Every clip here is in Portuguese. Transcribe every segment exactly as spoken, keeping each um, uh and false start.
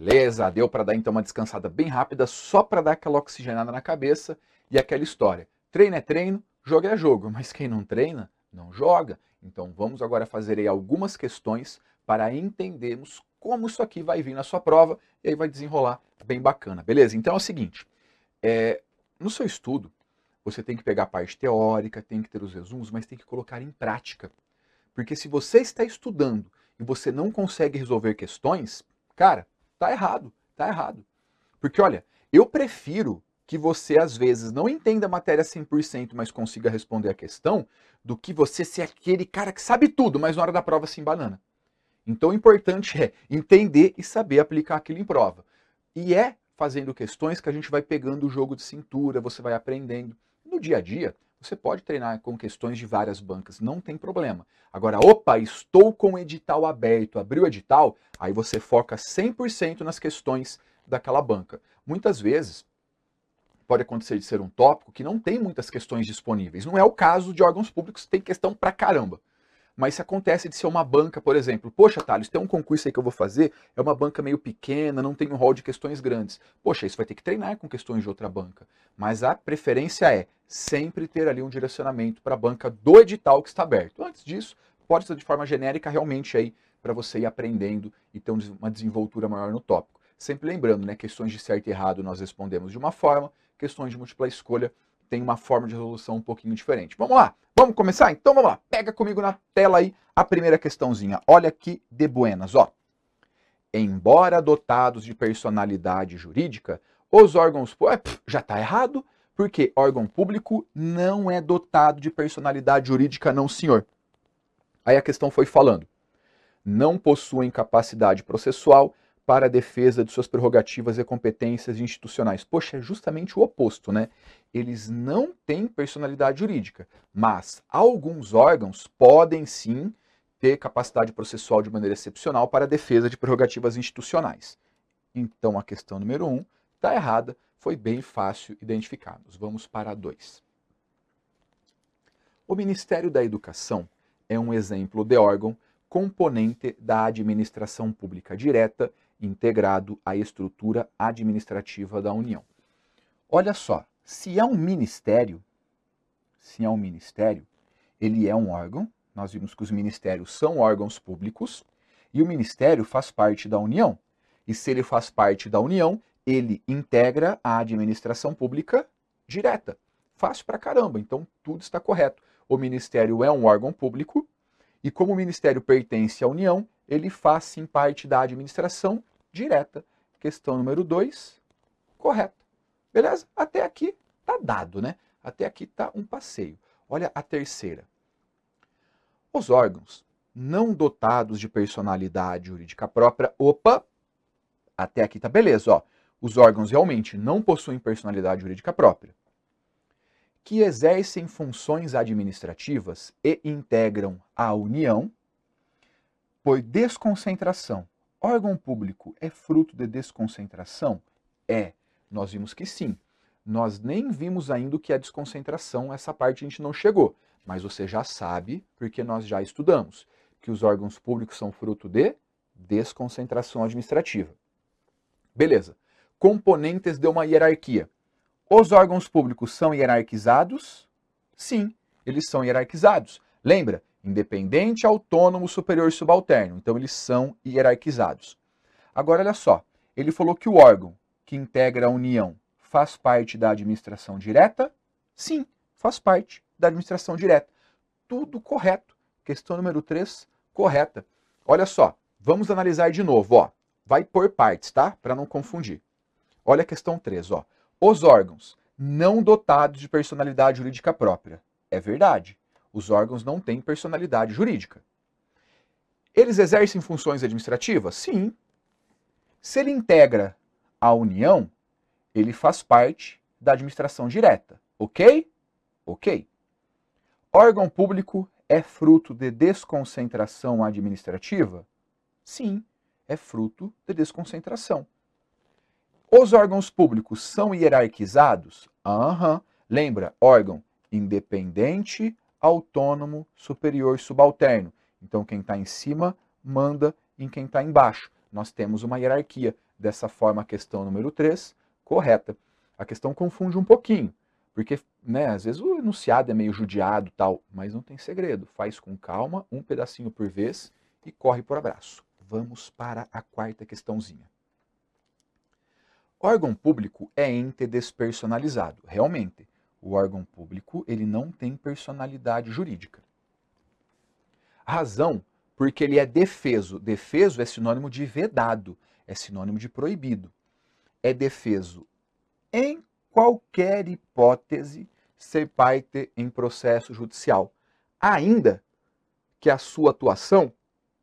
Beleza, deu para dar então uma descansada bem rápida, só para dar aquela oxigenada na cabeça e aquela história. Treino é treino, jogo é jogo, mas quem não treina, não joga. Então vamos agora fazer aí algumas questões para entendermos como isso aqui vai vir na sua prova e aí vai desenrolar bem bacana, beleza? Então é o seguinte, é, no seu estudo você tem que pegar a parte teórica, tem que ter os resumos, mas tem que colocar em prática. Porque se você está estudando e você não consegue resolver questões, cara, tá errado, tá errado. Porque olha, eu prefiro que você às vezes não entenda a matéria cem por cento, mas consiga responder a questão, do que você ser aquele cara que sabe tudo, mas na hora da prova se embanana. Então o importante é entender e saber aplicar aquilo em prova. E é fazendo questões que a gente vai pegando o jogo de cintura, você vai aprendendo. No dia a dia, você pode treinar com questões de várias bancas, não tem problema. Agora, opa, estou com o edital aberto, abriu o edital, aí você foca cem por cento nas questões daquela banca. Muitas vezes, pode acontecer de ser um tópico que não tem muitas questões disponíveis. Não é o caso de órgãos públicos, tem questão pra caramba. Mas se acontece de ser uma banca, por exemplo, poxa, Thales, tem um concurso aí que eu vou fazer, é uma banca meio pequena, não tem um rol de questões grandes. Poxa, isso vai ter que treinar com questões de outra banca. Mas a preferência é sempre ter ali um direcionamento para a banca do edital que está aberto. Antes disso, pode ser de forma genérica realmente aí para você ir aprendendo e ter uma desenvoltura maior no tópico. Sempre lembrando, né, questões de certo e errado nós respondemos de uma forma, questões de múltipla escolha tem uma forma de resolução um pouquinho diferente. Vamos lá, vamos começar? Então vamos lá, pega comigo na tela aí a primeira questãozinha. Olha aqui de buenas, ó. Embora dotados de personalidade jurídica, os órgãos... Já está errado, porque órgão público não é dotado de personalidade jurídica, não senhor. Aí a questão foi falando, não possuem capacidade processual para a defesa de suas prerrogativas e competências institucionais. Poxa, é justamente o oposto, né? Eles não têm personalidade jurídica, mas alguns órgãos podem sim ter capacidade processual de maneira excepcional para a defesa de prerrogativas institucionais. Então a questão número um está errada, foi bem fácil identificarmos. Vamos para a dois. O Ministério da Educação é um exemplo de órgão componente da administração pública direta, integrado à estrutura administrativa da União. Olha só, se é um ministério, se é um ministério, ele é um órgão, nós vimos que os ministérios são órgãos públicos, e o ministério faz parte da União. E se ele faz parte da União, ele integra a administração pública direta. Fácil pra caramba, então tudo está correto. O ministério é um órgão público, e como o ministério pertence à União, ele faz sim parte da administração direta. Questão número dois, correto. Beleza? Até aqui tá dado, né? Até aqui tá um passeio. Olha a terceira. Os órgãos não dotados de personalidade jurídica própria, opa, até aqui tá beleza, ó. Os órgãos realmente não possuem personalidade jurídica própria, que exercem funções administrativas e integram a União por desconcentração. Órgão público é fruto de desconcentração? É. Nós vimos que sim. Nós nem vimos ainda o que é desconcentração, essa parte a gente não chegou. Mas você já sabe, porque nós já estudamos, que os órgãos públicos são fruto de desconcentração administrativa. Beleza. Componentes de uma hierarquia. Os órgãos públicos são hierarquizados? Sim, eles são hierarquizados. Lembra? Independente, autônomo, superior e subalterno. Então, eles são hierarquizados. Agora, olha só. Ele falou que o órgão que integra a União faz parte da administração direta? Sim, faz parte da administração direta. Tudo correto. Questão número três, correta. Olha só, vamos analisar de novo. Ó. Vai por partes, tá? Para não confundir. Olha a questão três, ó. Os órgãos não dotados de personalidade jurídica própria. É verdade. Os órgãos não têm personalidade jurídica. Eles exercem funções administrativas? Sim. Se ele integra a União, ele faz parte da administração direta. Ok? Ok. Órgão público é fruto de desconcentração administrativa? Sim, é fruto de desconcentração. Os órgãos públicos são hierarquizados? Aham. Uhum. Lembra, órgão independente, autônomo, superior e subalterno. Então quem está em cima manda em quem está embaixo. nós temos uma hierarquia. Dessa forma, a questão número três, correta. A questão confunde um pouquinho, porque né, às vezes o enunciado é meio judiado e tal, mas não tem segredo. Faz com calma, um pedacinho por vez e corre por abraço. Vamos para a quarta questãozinha. Órgão público é ente despersonalizado. Realmente, o órgão público ele não tem personalidade jurídica. Razão, porque ele é defeso. Defeso é sinônimo de vedado, é sinônimo de proibido. É defeso em qualquer hipótese ser parte em processo judicial, ainda que a sua atuação,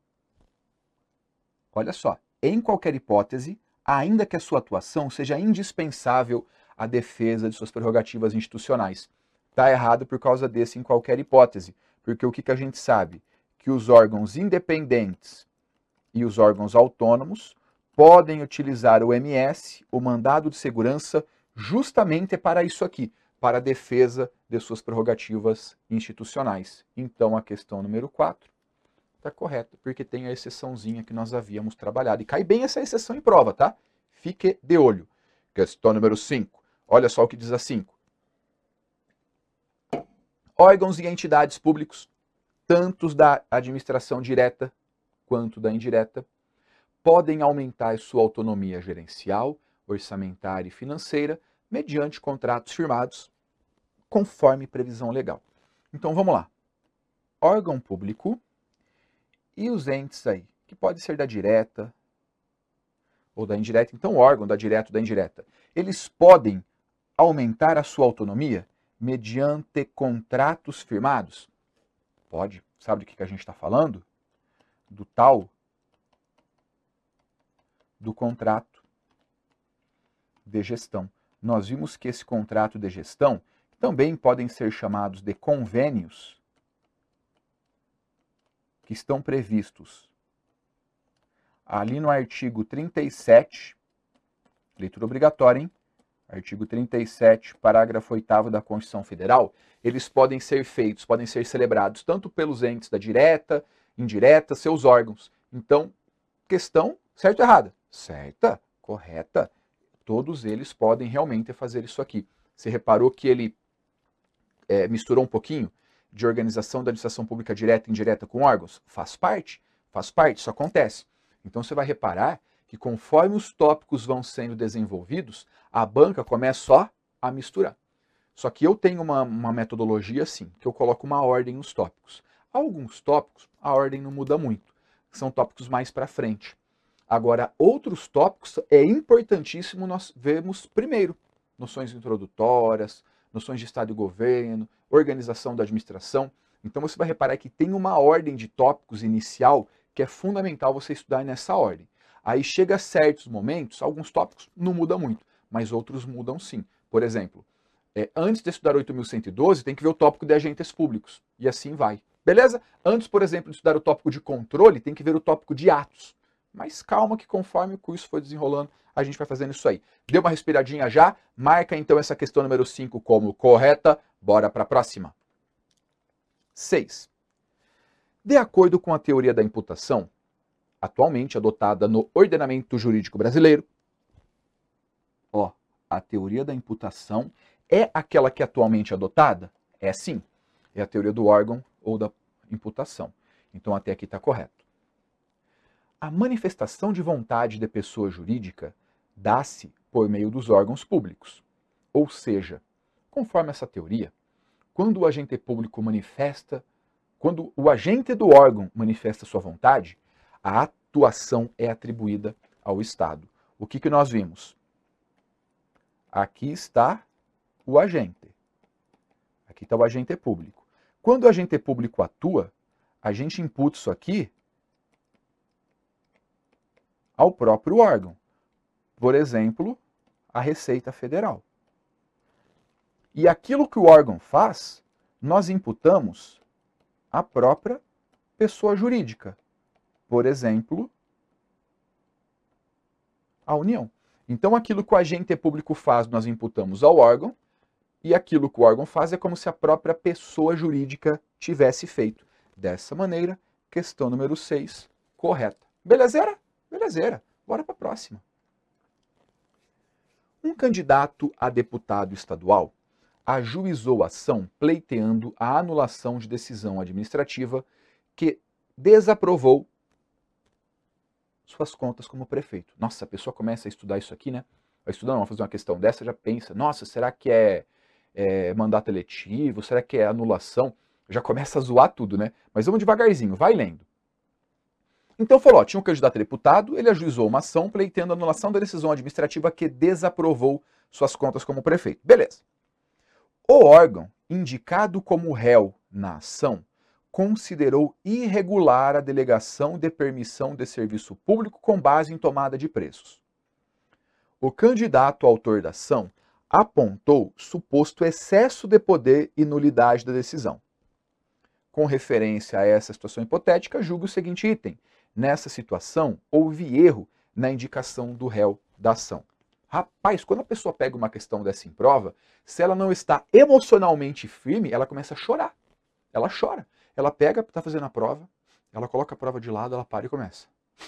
olha só, em qualquer hipótese, ainda que a sua atuação seja indispensável à defesa de suas prerrogativas institucionais. Está errado por causa desse em qualquer hipótese, porque o que, que a gente sabe? Que os órgãos independentes e os órgãos autônomos podem utilizar o M S, o mandado de segurança, justamente para isso aqui, para a defesa de suas prerrogativas institucionais. Então, a questão número quatro está correta, porque tem a exceçãozinha que nós havíamos trabalhado. E cai bem essa exceção em prova, tá? Fique de olho. Questão número cinco. Olha só o que diz a cinco. Órgãos e entidades públicos, tanto da administração direta quanto da indireta, podem aumentar sua autonomia gerencial, orçamentária e financeira mediante contratos firmados conforme previsão legal. Então vamos lá. Órgão público e os entes aí, que pode ser da direta ou da indireta, então o órgão da direta ou da indireta, eles podem aumentar a sua autonomia mediante contratos firmados? Pode. Sabe do que a gente está falando? Do tal do contrato de gestão. Nós vimos que esse contrato de gestão também podem ser chamados de convênios que estão previstos ali no artigo trinta e sete, leitura obrigatória, hein? Artigo trinta e sete, parágrafo oitavo da Constituição Federal, eles podem ser feitos, podem ser celebrados tanto pelos entes da direta, indireta, seus órgãos. Então, questão certa ou errada? Certa, correta. Todos eles podem realmente fazer isso aqui. Você reparou que ele é, misturou um pouquinho de organização da administração pública direta e indireta com órgãos? Faz parte, faz parte, isso acontece. Então você vai reparar que conforme os tópicos vão sendo desenvolvidos, a banca começa só a misturar. Só que eu tenho uma, uma metodologia assim, que eu coloco uma ordem nos tópicos. Alguns tópicos, a ordem não muda muito, são tópicos mais para frente. Agora, outros tópicos é importantíssimo nós vermos primeiro. Noções introdutórias, noções de Estado e governo, organização da administração. Então você vai reparar que tem uma ordem de tópicos inicial que é fundamental você estudar nessa ordem. Aí chega a certos momentos, alguns tópicos não mudam muito, mas outros mudam sim. Por exemplo, é, antes de estudar oito mil cento e doze, tem que ver o tópico de agentes públicos. E assim vai. Beleza? Antes, por exemplo, de estudar o tópico de controle, tem que ver o tópico de atos. Mas calma que conforme o curso for desenrolando, a gente vai fazendo isso aí. Deu uma respiradinha já? Marca então essa questão número cinco como correta. Bora para a próxima. seis. De acordo com a teoria da imputação, atualmente adotada no ordenamento jurídico brasileiro, ó, a teoria da imputação é aquela que é atualmente adotada? É sim. É a teoria do órgão ou da imputação. Então até aqui está correto. A manifestação de vontade de pessoa jurídica dá-se por meio dos órgãos públicos. Ou seja, conforme essa teoria, quando o agente público manifesta, quando o agente do órgão manifesta sua vontade, a atuação é atribuída ao Estado. O que, que nós vimos? Aqui está o agente. Aqui está o agente público. Quando o agente público atua, a gente imputa isso aqui ao próprio órgão. Por exemplo, a Receita Federal. E aquilo que o órgão faz, nós imputamos à própria pessoa jurídica. Por exemplo, a União. Então, aquilo que o agente público faz, nós imputamos ao órgão, e aquilo que o órgão faz é como se a própria pessoa jurídica tivesse feito. Dessa maneira, questão número seis, correta. Beleza? Belezeira, bora para a próxima. Um candidato a deputado estadual ajuizou ação pleiteando a anulação de decisão administrativa que desaprovou suas contas como prefeito. Nossa, a pessoa começa a estudar isso aqui, né? Vai estudar, não, vai fazer uma questão dessa, já pensa, nossa, será que é, é mandato eletivo? Será que é anulação? Já começa a zoar tudo, né? Mas vamos devagarzinho, vai lendo. Então falou, ó, tinha um candidato a deputado, ele ajuizou uma ação pleiteando a anulação da decisão administrativa que desaprovou suas contas como prefeito. Beleza. O órgão, indicado como réu na ação, considerou irregular a delegação de permissão de serviço público com base em tomada de preços. O candidato autor da ação apontou suposto excesso de poder e nulidade da decisão. Com referência a essa situação hipotética, julgue o seguinte item. Nessa situação, houve erro na indicação do réu da ação. Rapaz, quando a pessoa pega uma questão dessa em prova, se ela não está emocionalmente firme, ela começa a chorar. Ela chora. Ela pega, está fazendo a prova, ela coloca a prova de lado, ela para e começa.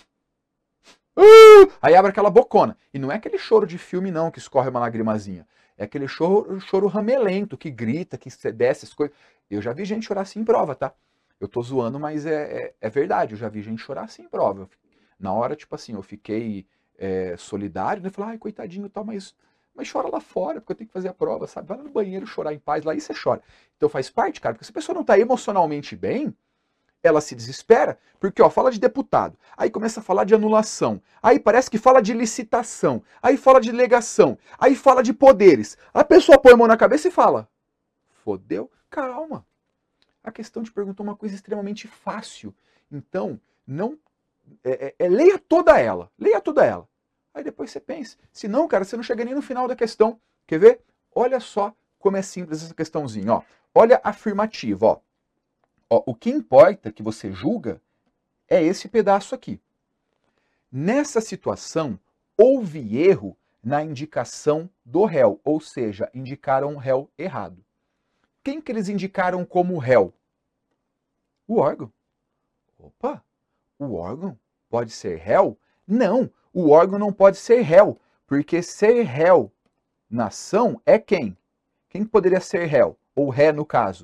Uh! Aí abre aquela bocona. E não é aquele choro de filme não, que escorre uma lagrimazinha. É aquele choro, choro ramelento, que grita, que desce as coisas. Eu já vi gente chorar assim em prova, tá? Eu tô zoando, mas é, é, é verdade. Eu já vi gente chorar assim em prova. Na hora, tipo assim, eu fiquei é, solidário, né? Falei, ai, coitadinho e tal, mas, mas chora lá fora, porque eu tenho que fazer a prova, sabe? Vai lá no banheiro chorar em paz, lá e você chora. Então faz parte, cara, porque se a pessoa não tá emocionalmente bem, ela se desespera, porque ó, fala de deputado, aí começa a falar de anulação, aí parece que fala de licitação, aí fala de delegação, aí fala de poderes. A pessoa põe a mão na cabeça e fala, fodeu? Calma. A questão te perguntou uma coisa extremamente fácil. Então, não é, é, é, leia toda ela, leia toda ela. Aí depois você pensa. Se não, cara, você não chega nem no final da questão. Quer ver? Olha só como é simples essa questãozinha. Ó. Olha a afirmativa, ó. Ó, o que importa que você julga é esse pedaço aqui. Nessa situação, houve erro na indicação do réu, ou seja, indicaram o réu errado. Quem que eles indicaram como réu? O órgão. Opa, o órgão pode ser réu? Não, o órgão não pode ser réu, porque ser réu na ação é quem? Quem poderia ser réu? Ou ré no caso?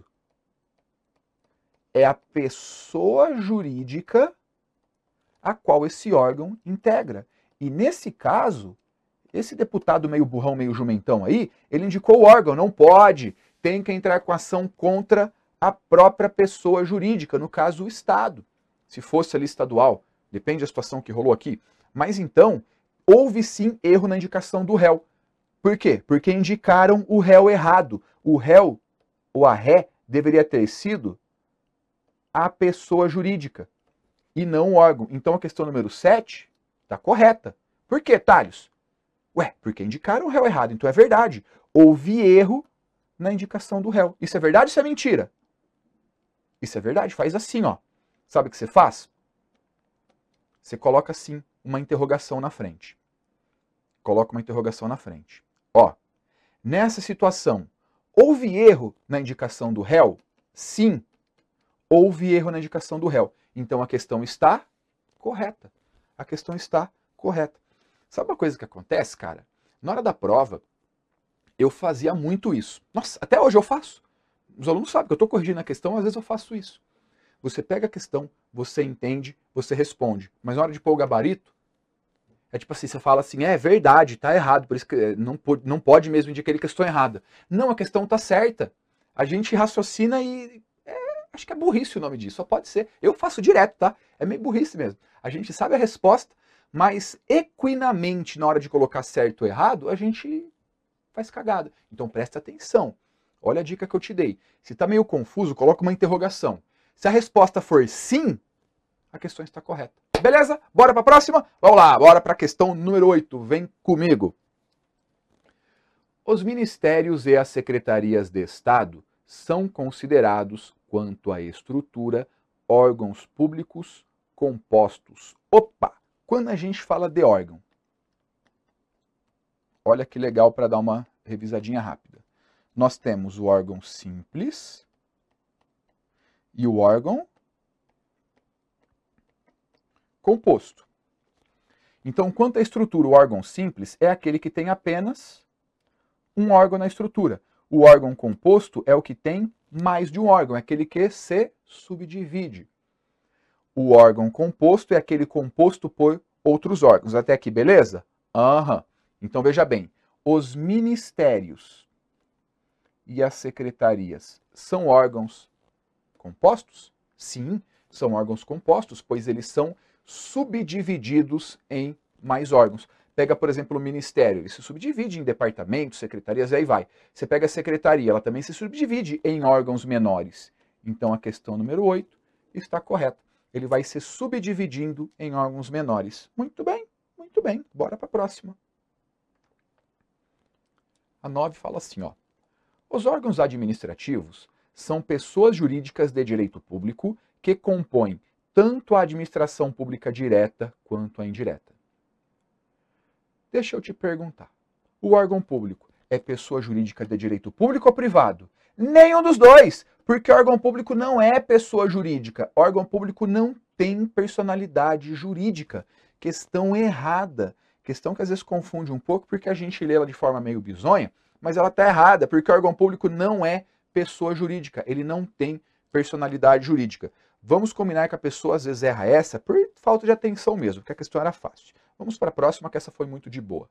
É a pessoa jurídica a qual esse órgão integra. E nesse caso, esse deputado meio burrão, meio jumentão aí, ele indicou o órgão, não pode, tem que entrar com ação contra a própria pessoa jurídica, no caso o Estado, se fosse ali estadual, depende da situação que rolou aqui. Mas então, houve sim erro na indicação do réu. Por quê? Porque indicaram o réu errado. O réu, ou a ré, deveria ter sido a pessoa jurídica e não o órgão. Então a questão número sete está correta. Por quê, Thales? Ué, porque indicaram o réu errado, então é verdade. Houve erro na indicação do réu. Isso é verdade ou isso é mentira? Isso é verdade, faz assim, ó. Sabe o que você faz? Você coloca assim uma interrogação na frente. Coloca uma interrogação na frente. Ó, nessa situação, houve erro na indicação do réu? Sim. Houve erro na indicação do réu. Então a questão está correta. A questão está correta. Sabe uma coisa que acontece, cara? Na hora da prova, eu fazia muito isso. Nossa, até hoje eu faço. Os alunos sabem que eu estou corrigindo a questão, às vezes eu faço isso. Você pega a questão, você entende, você responde. Mas na hora de pôr o gabarito, é tipo assim, você fala assim, é verdade, tá errado, por isso que não pode, não pode mesmo indicar ele questão errada. Não, a questão tá certa. A gente raciocina e... Acho que é burrice o nome disso, só pode ser. Eu faço direto, tá? É meio burrice mesmo. A gente sabe a resposta, mas equinamente, na hora de colocar certo ou errado, a gente faz cagada. Então presta atenção. Olha a dica que eu te dei. Se tá meio confuso, coloca uma interrogação. Se a resposta for sim, a questão está correta. Beleza? Bora para a próxima? Vamos lá, bora para a questão número oito. Vem comigo. Os ministérios e as secretarias de Estado são considerados, quanto à estrutura, órgãos públicos compostos. Opa! Quando a gente fala de órgão, olha que legal para dar uma revisadinha rápida. Nós temos o órgão simples e o órgão composto. Então, quanto à estrutura, o órgão simples é aquele que tem apenas um órgão na estrutura. O órgão composto é o que tem mais de um órgão, é aquele que se subdivide. O órgão composto é aquele composto por outros órgãos. Até aqui, beleza? Aham. Então, veja bem, os ministérios e as secretarias são órgãos compostos? Sim, são órgãos compostos, pois eles são subdivididos em mais órgãos. Pega, por exemplo, o ministério, ele se subdivide em departamentos, secretarias, e aí vai. Você pega a secretaria, ela também se subdivide em órgãos menores. Então, a questão número oito está correta. Ele vai se subdividindo em órgãos menores. Muito bem, muito bem. Bora para a próxima. A nove fala assim, ó. Os órgãos administrativos são pessoas jurídicas de direito público que compõem tanto a administração pública direta quanto a indireta. Deixa eu te perguntar. O órgão público é pessoa jurídica de direito público ou privado? Nenhum dos dois, porque órgão público não é pessoa jurídica. Órgão público não tem personalidade jurídica. Questão errada. Questão que às vezes confunde um pouco porque a gente lê ela de forma meio bizonha, mas ela está errada, porque órgão público não é pessoa jurídica. Ele não tem personalidade jurídica. Vamos combinar que a pessoa às vezes erra essa por falta de atenção mesmo, porque a questão era fácil. Vamos para a próxima, que essa foi muito de boa.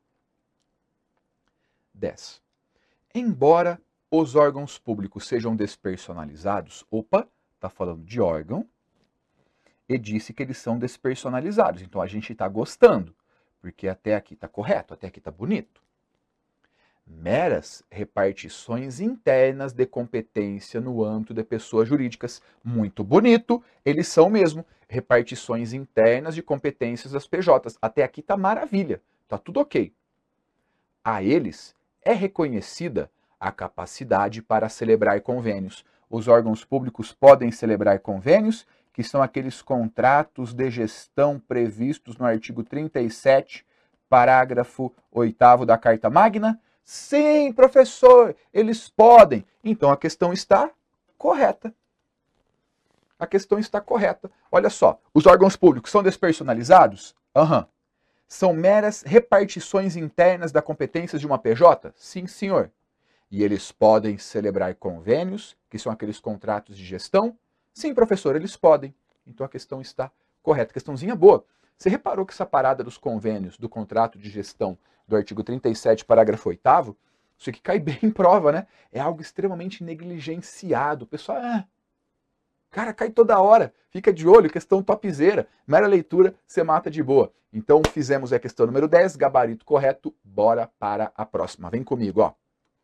dez. Embora os órgãos públicos sejam despersonalizados, opa, está falando de órgão, e disse que eles são despersonalizados. Então a gente está gostando, porque até aqui está correto, até aqui está bonito. Meras repartições internas de competência no âmbito de pessoas jurídicas. Muito bonito, eles são mesmo repartições internas de competências das P Js. Até aqui tá maravilha, tá tudo ok. A eles é reconhecida a capacidade para celebrar convênios. Os órgãos públicos podem celebrar convênios, que são aqueles contratos de gestão previstos no artigo trinta e sete, parágrafo oitavo da Carta Magna. Sim, professor, eles podem. Então a questão está correta. A questão está correta. Olha só, os órgãos públicos são despersonalizados? Aham. Uhum. São meras repartições internas da competência de uma P J? Sim, senhor. E eles podem celebrar convênios, que são aqueles contratos de gestão? Sim, professor, eles podem. Então a questão está correta. Questãozinha boa. Você reparou que essa parada dos convênios, do contrato de gestão do artigo trinta e sete, parágrafo oitavo, isso aqui cai bem em prova, né? É algo extremamente negligenciado. O pessoal, ah, cara, cai toda hora. Fica de olho, questão topzera. Mera leitura, você mata de boa. Então fizemos a questão número dez, gabarito correto, bora para a próxima. Vem comigo, ó.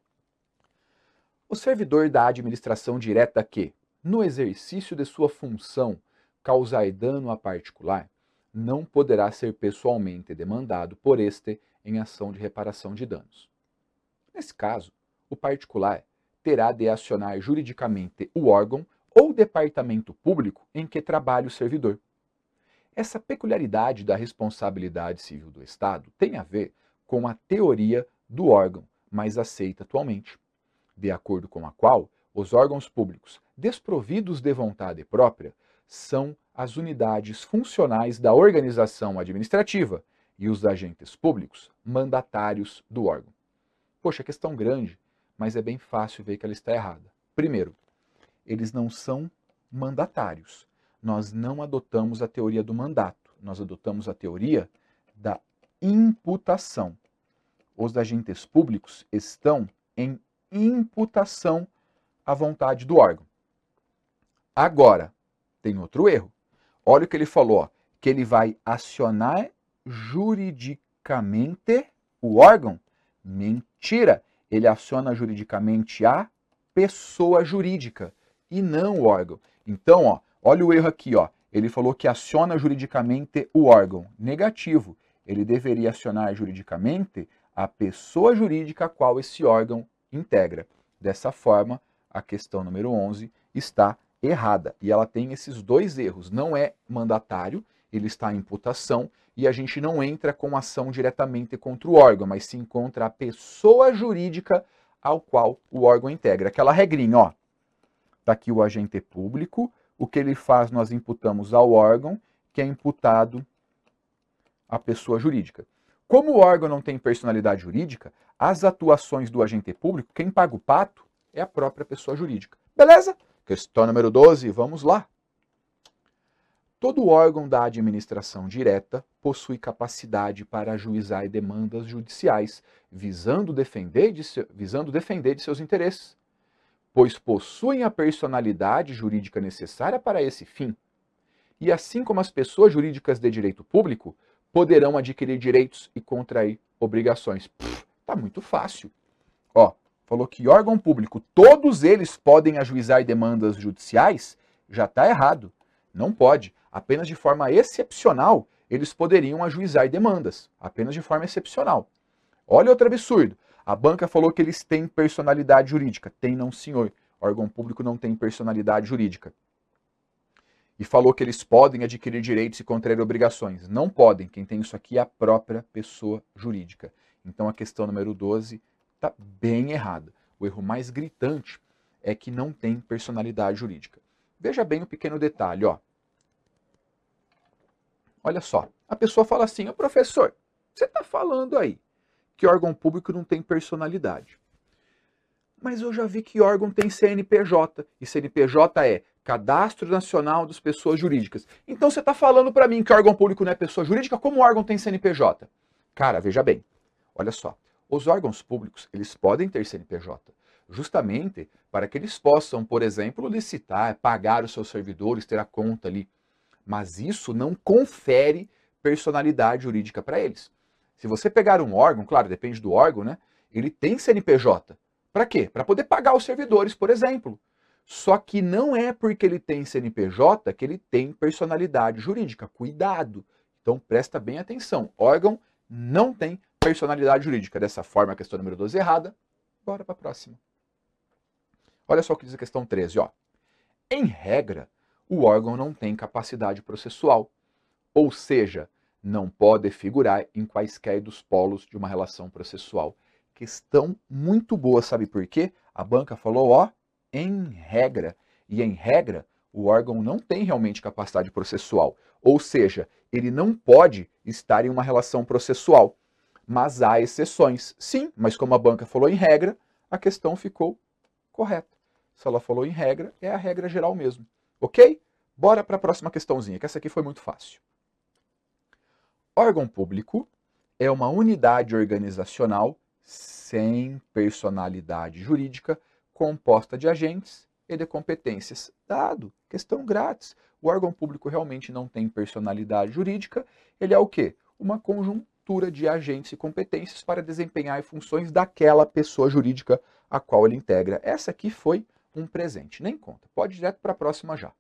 O servidor da administração direta que, no exercício de sua função, causar dano a particular, não poderá ser pessoalmente demandado por este em ação de reparação de danos. Nesse caso, o particular terá de acionar juridicamente o órgão ou departamento público em que trabalha o servidor. Essa peculiaridade da responsabilidade civil do Estado tem a ver com a teoria do órgão, mais aceita atualmente, de acordo com a qual os órgãos públicos desprovidos de vontade própria são as unidades funcionais da organização administrativa e os agentes públicos mandatários do órgão. Poxa, questão grande, mas é bem fácil ver que ela está errada. Primeiro, eles não são mandatários. Nós não adotamos a teoria do mandato, nós adotamos a teoria da imputação. Os agentes públicos estão em imputação à vontade do órgão. Agora, tem outro erro. Olha o que ele falou, ó, que ele vai acionar juridicamente o órgão. Mentira! Ele aciona juridicamente a pessoa jurídica e não o órgão. Então, ó, olha o erro aqui, ó. Ele falou que aciona juridicamente o órgão. Negativo. Ele deveria acionar juridicamente a pessoa jurídica a qual esse órgão integra. Dessa forma, a questão número onze está errada. E ela tem esses dois erros. Não é mandatário, ele está em imputação, e a gente não entra com ação diretamente contra o órgão, mas sim contra a pessoa jurídica ao qual o órgão integra. Aquela regrinha, ó. Está aqui o agente público, o que ele faz nós imputamos ao órgão, que é imputado a pessoa jurídica. Como o órgão não tem personalidade jurídica, as atuações do agente público, quem paga o pato é a própria pessoa jurídica. Beleza? Questão número doze, vamos lá. Todo órgão da administração direta possui capacidade para ajuizar demandas judiciais, visando defender de, seu, visando defender de seus interesses, pois possuem a personalidade jurídica necessária para esse fim. E assim como as pessoas jurídicas de direito público, poderão adquirir direitos e contrair obrigações. Pff, tá muito fácil. Ó, falou que órgão público, todos eles podem ajuizar demandas judiciais, já está errado. Não pode. Apenas de forma excepcional, eles poderiam ajuizar demandas. Apenas de forma excepcional. Olha outro absurdo. A banca falou que eles têm personalidade jurídica. Tem não, senhor. Órgão público não tem personalidade jurídica. E falou que eles podem adquirir direitos e contrair obrigações. Não podem. Quem tem isso aqui é a própria pessoa jurídica. Então a questão número doze está bem errada. O erro mais gritante é que não tem personalidade jurídica. Veja bem o pequeno detalhe, ó. Olha só, a pessoa fala assim, ô professor, você está falando aí que órgão público não tem personalidade. Mas eu já vi que órgão tem C N P J, e C N P J é Cadastro Nacional das Pessoas Jurídicas. Então você está falando para mim que órgão público não é pessoa jurídica? Como o órgão tem C N P J? Cara, veja bem, olha só, os órgãos públicos, eles podem ter C N P J, justamente para que eles possam, por exemplo, licitar, pagar os seus servidores, ter a conta ali. Mas isso não confere personalidade jurídica para eles. Se você pegar um órgão, claro, depende do órgão, né? Ele tem C N P J. Para quê? Para poder pagar os servidores, por exemplo. Só que não é porque ele tem C N P J que ele tem personalidade jurídica. Cuidado! Então presta bem atenção. Órgão não tem personalidade jurídica. Dessa forma, a questão número doze é errada. Bora para a próxima. Olha só o que diz a questão treze. Ó. Em regra, o órgão não tem capacidade processual, ou seja, não pode figurar em quaisquer dos polos de uma relação processual. Questão muito boa, sabe por quê? A banca falou, ó, em regra. E em regra, o órgão não tem realmente capacidade processual, ou seja, ele não pode estar em uma relação processual. Mas há exceções, sim, mas como a banca falou em regra, a questão ficou correta. Se ela falou em regra, é a regra geral mesmo. Ok? Bora para a próxima questãozinha, que essa aqui foi muito fácil. Órgão público é uma unidade organizacional sem personalidade jurídica, composta de agentes e de competências. Dado, questão grátis. O órgão público realmente não tem personalidade jurídica, ele é o quê? Uma conjuntura de agentes e competências para desempenhar funções daquela pessoa jurídica a qual ele integra. Essa aqui foi um presente, nem conta. Pode ir direto para a próxima já.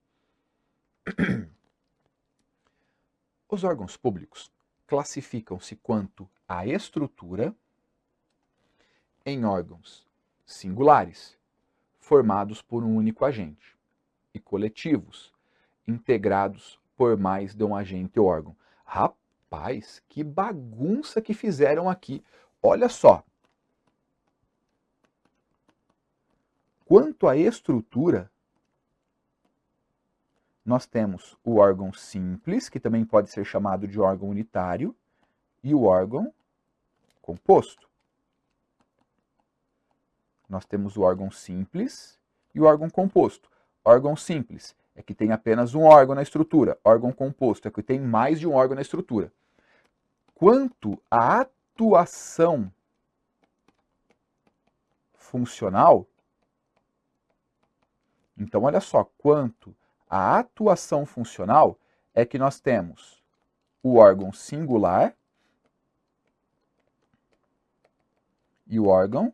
Os órgãos públicos classificam-se quanto à estrutura em órgãos singulares, formados por um único agente, e coletivos, integrados por mais de um agente ou órgão. Rapaz, que bagunça que fizeram aqui. Olha só. Quanto à estrutura, nós temos o órgão simples, que também pode ser chamado de órgão unitário, e o órgão composto. Nós temos o órgão simples e o órgão composto. Órgão simples é que tem apenas um órgão na estrutura. Órgão composto é que tem mais de um órgão na estrutura. Quanto à atuação funcional, então olha só, quanto à atuação funcional é que nós temos o órgão singular e o órgão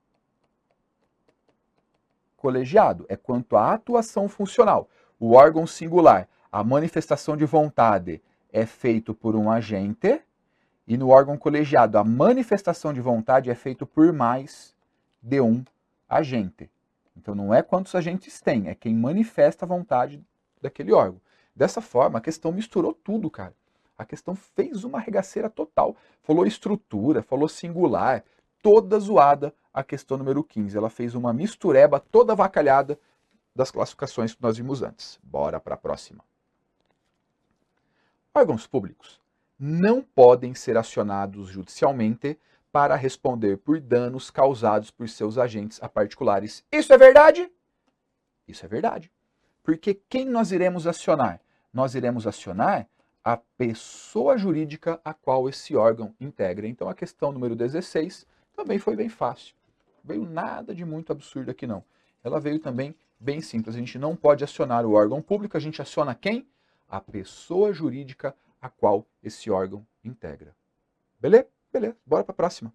colegiado. É quanto à atuação funcional. O órgão singular, a manifestação de vontade é feito por um agente, e no órgão colegiado, a manifestação de vontade é feito por mais de um agente. Então não é quantos agentes tem, é quem manifesta a vontade daquele órgão. Dessa forma, a questão misturou tudo, cara. A questão fez uma regaceira total. Falou estrutura, falou singular, toda zoada a questão número quinze. Ela fez uma mistureba toda avacalhada das classificações que nós vimos antes. Bora para a próxima. Órgãos públicos não podem ser acionados judicialmente para responder por danos causados por seus agentes a particulares. Isso é verdade? Isso é verdade. Porque quem nós iremos acionar? Nós iremos acionar a pessoa jurídica a qual esse órgão integra. Então a questão número dezesseis também foi bem fácil. Veio nada de muito absurdo aqui não. Ela veio também bem simples. A gente não pode acionar o órgão público, a gente aciona quem? A pessoa jurídica a qual esse órgão integra. Beleza? Beleza. Bora para a próxima.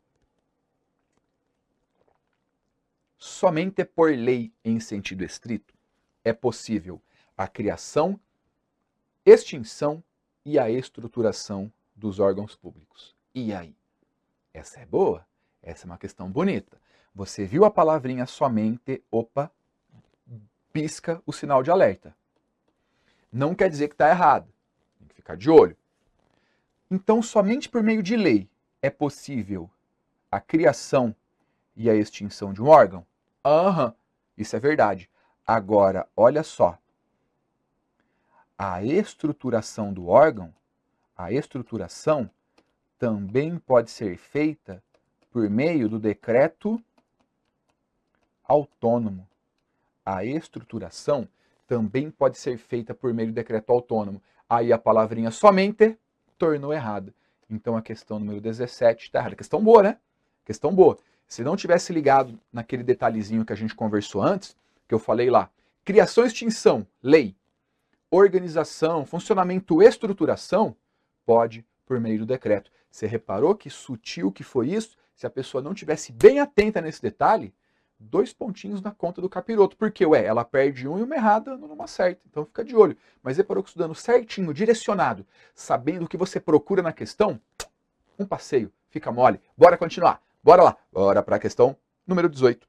Somente por lei em sentido estrito é possível a criação, extinção e a estruturação dos órgãos públicos. E aí? Essa é boa? Essa é uma questão bonita. Você viu a palavrinha somente, opa, pisca o sinal de alerta. Não quer dizer que está errado. Tem que ficar de olho. Então, somente por meio de lei é possível a criação e a extinção de um órgão? Aham, isso é verdade. Agora, olha só. A estruturação do órgão, a estruturação também pode ser feita por meio do decreto autônomo. A estruturação também pode ser feita por meio do decreto autônomo. Aí a palavrinha somente tornou errada. Então a questão número dezessete está errada. Questão boa, né? Questão boa. Se não tivesse ligado naquele detalhezinho que a gente conversou antes, que eu falei lá, criação e extinção, lei, organização, funcionamento, estruturação, pode por meio do decreto. Você reparou que sutil que foi isso? Se a pessoa não tivesse bem atenta nesse detalhe, dois pontinhos na conta do capiroto. Porque, ué, ela perde um e uma errada numa certa. Então fica de olho. Mas reparou que estudando certinho, direcionado, sabendo o que você procura na questão, um passeio, fica mole. Bora continuar. Bora lá. Bora para a questão número dezoito.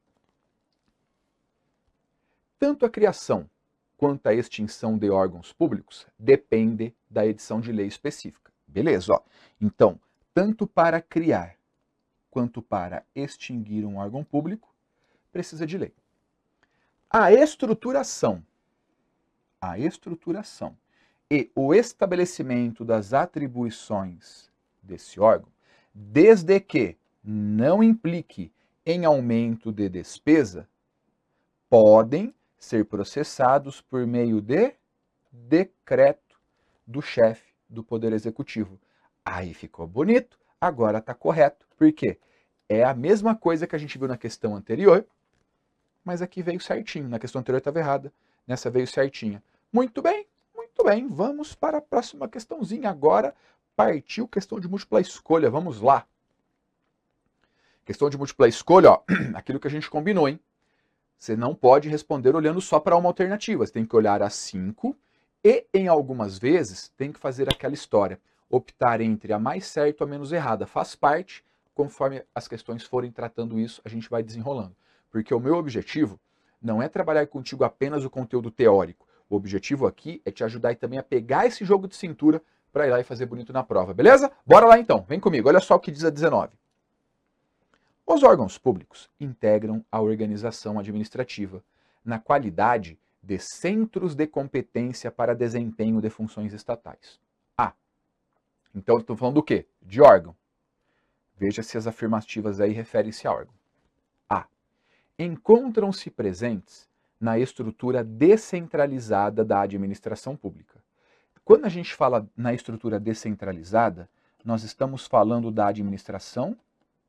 Tanto a criação quanto a extinção de órgãos públicos depende da edição de lei específica. Beleza, ó. Então, tanto para criar quanto para extinguir um órgão público, precisa de lei. A estruturação, a estruturação e o estabelecimento das atribuições desse órgão, desde que não implique em aumento de despesa, podem ser processados por meio de decreto do chefe do Poder Executivo. Aí ficou bonito, agora está correto. Por quê? É a mesma coisa que a gente viu na questão anterior, mas aqui veio certinho. Na questão anterior estava errada, nessa veio certinha. Muito bem, muito bem. Vamos para a próxima questãozinha. Agora partiu questão de múltipla escolha. Vamos lá. Questão de múltipla escolha, ó, aquilo que a gente combinou, hein? Você não pode responder olhando só para uma alternativa. Você tem que olhar as cinco e, em algumas vezes, tem que fazer aquela história. Optar entre a mais certa ou a menos errada. Faz parte, conforme as questões forem tratando isso, a gente vai desenrolando. Porque o meu objetivo não é trabalhar contigo apenas o conteúdo teórico. O objetivo aqui é te ajudar e também a pegar esse jogo de cintura para ir lá e fazer bonito na prova, beleza? Bora lá então, vem comigo. Olha só o que diz a dezenove. Os órgãos públicos integram a organização administrativa na qualidade de centros de competência para desempenho de funções estatais. Ah, então estou falando do quê? De órgão. Veja se as afirmativas aí referem-se a órgão. A. Encontram-se presentes na estrutura descentralizada da administração pública. Quando a gente fala na estrutura descentralizada, nós estamos falando da administração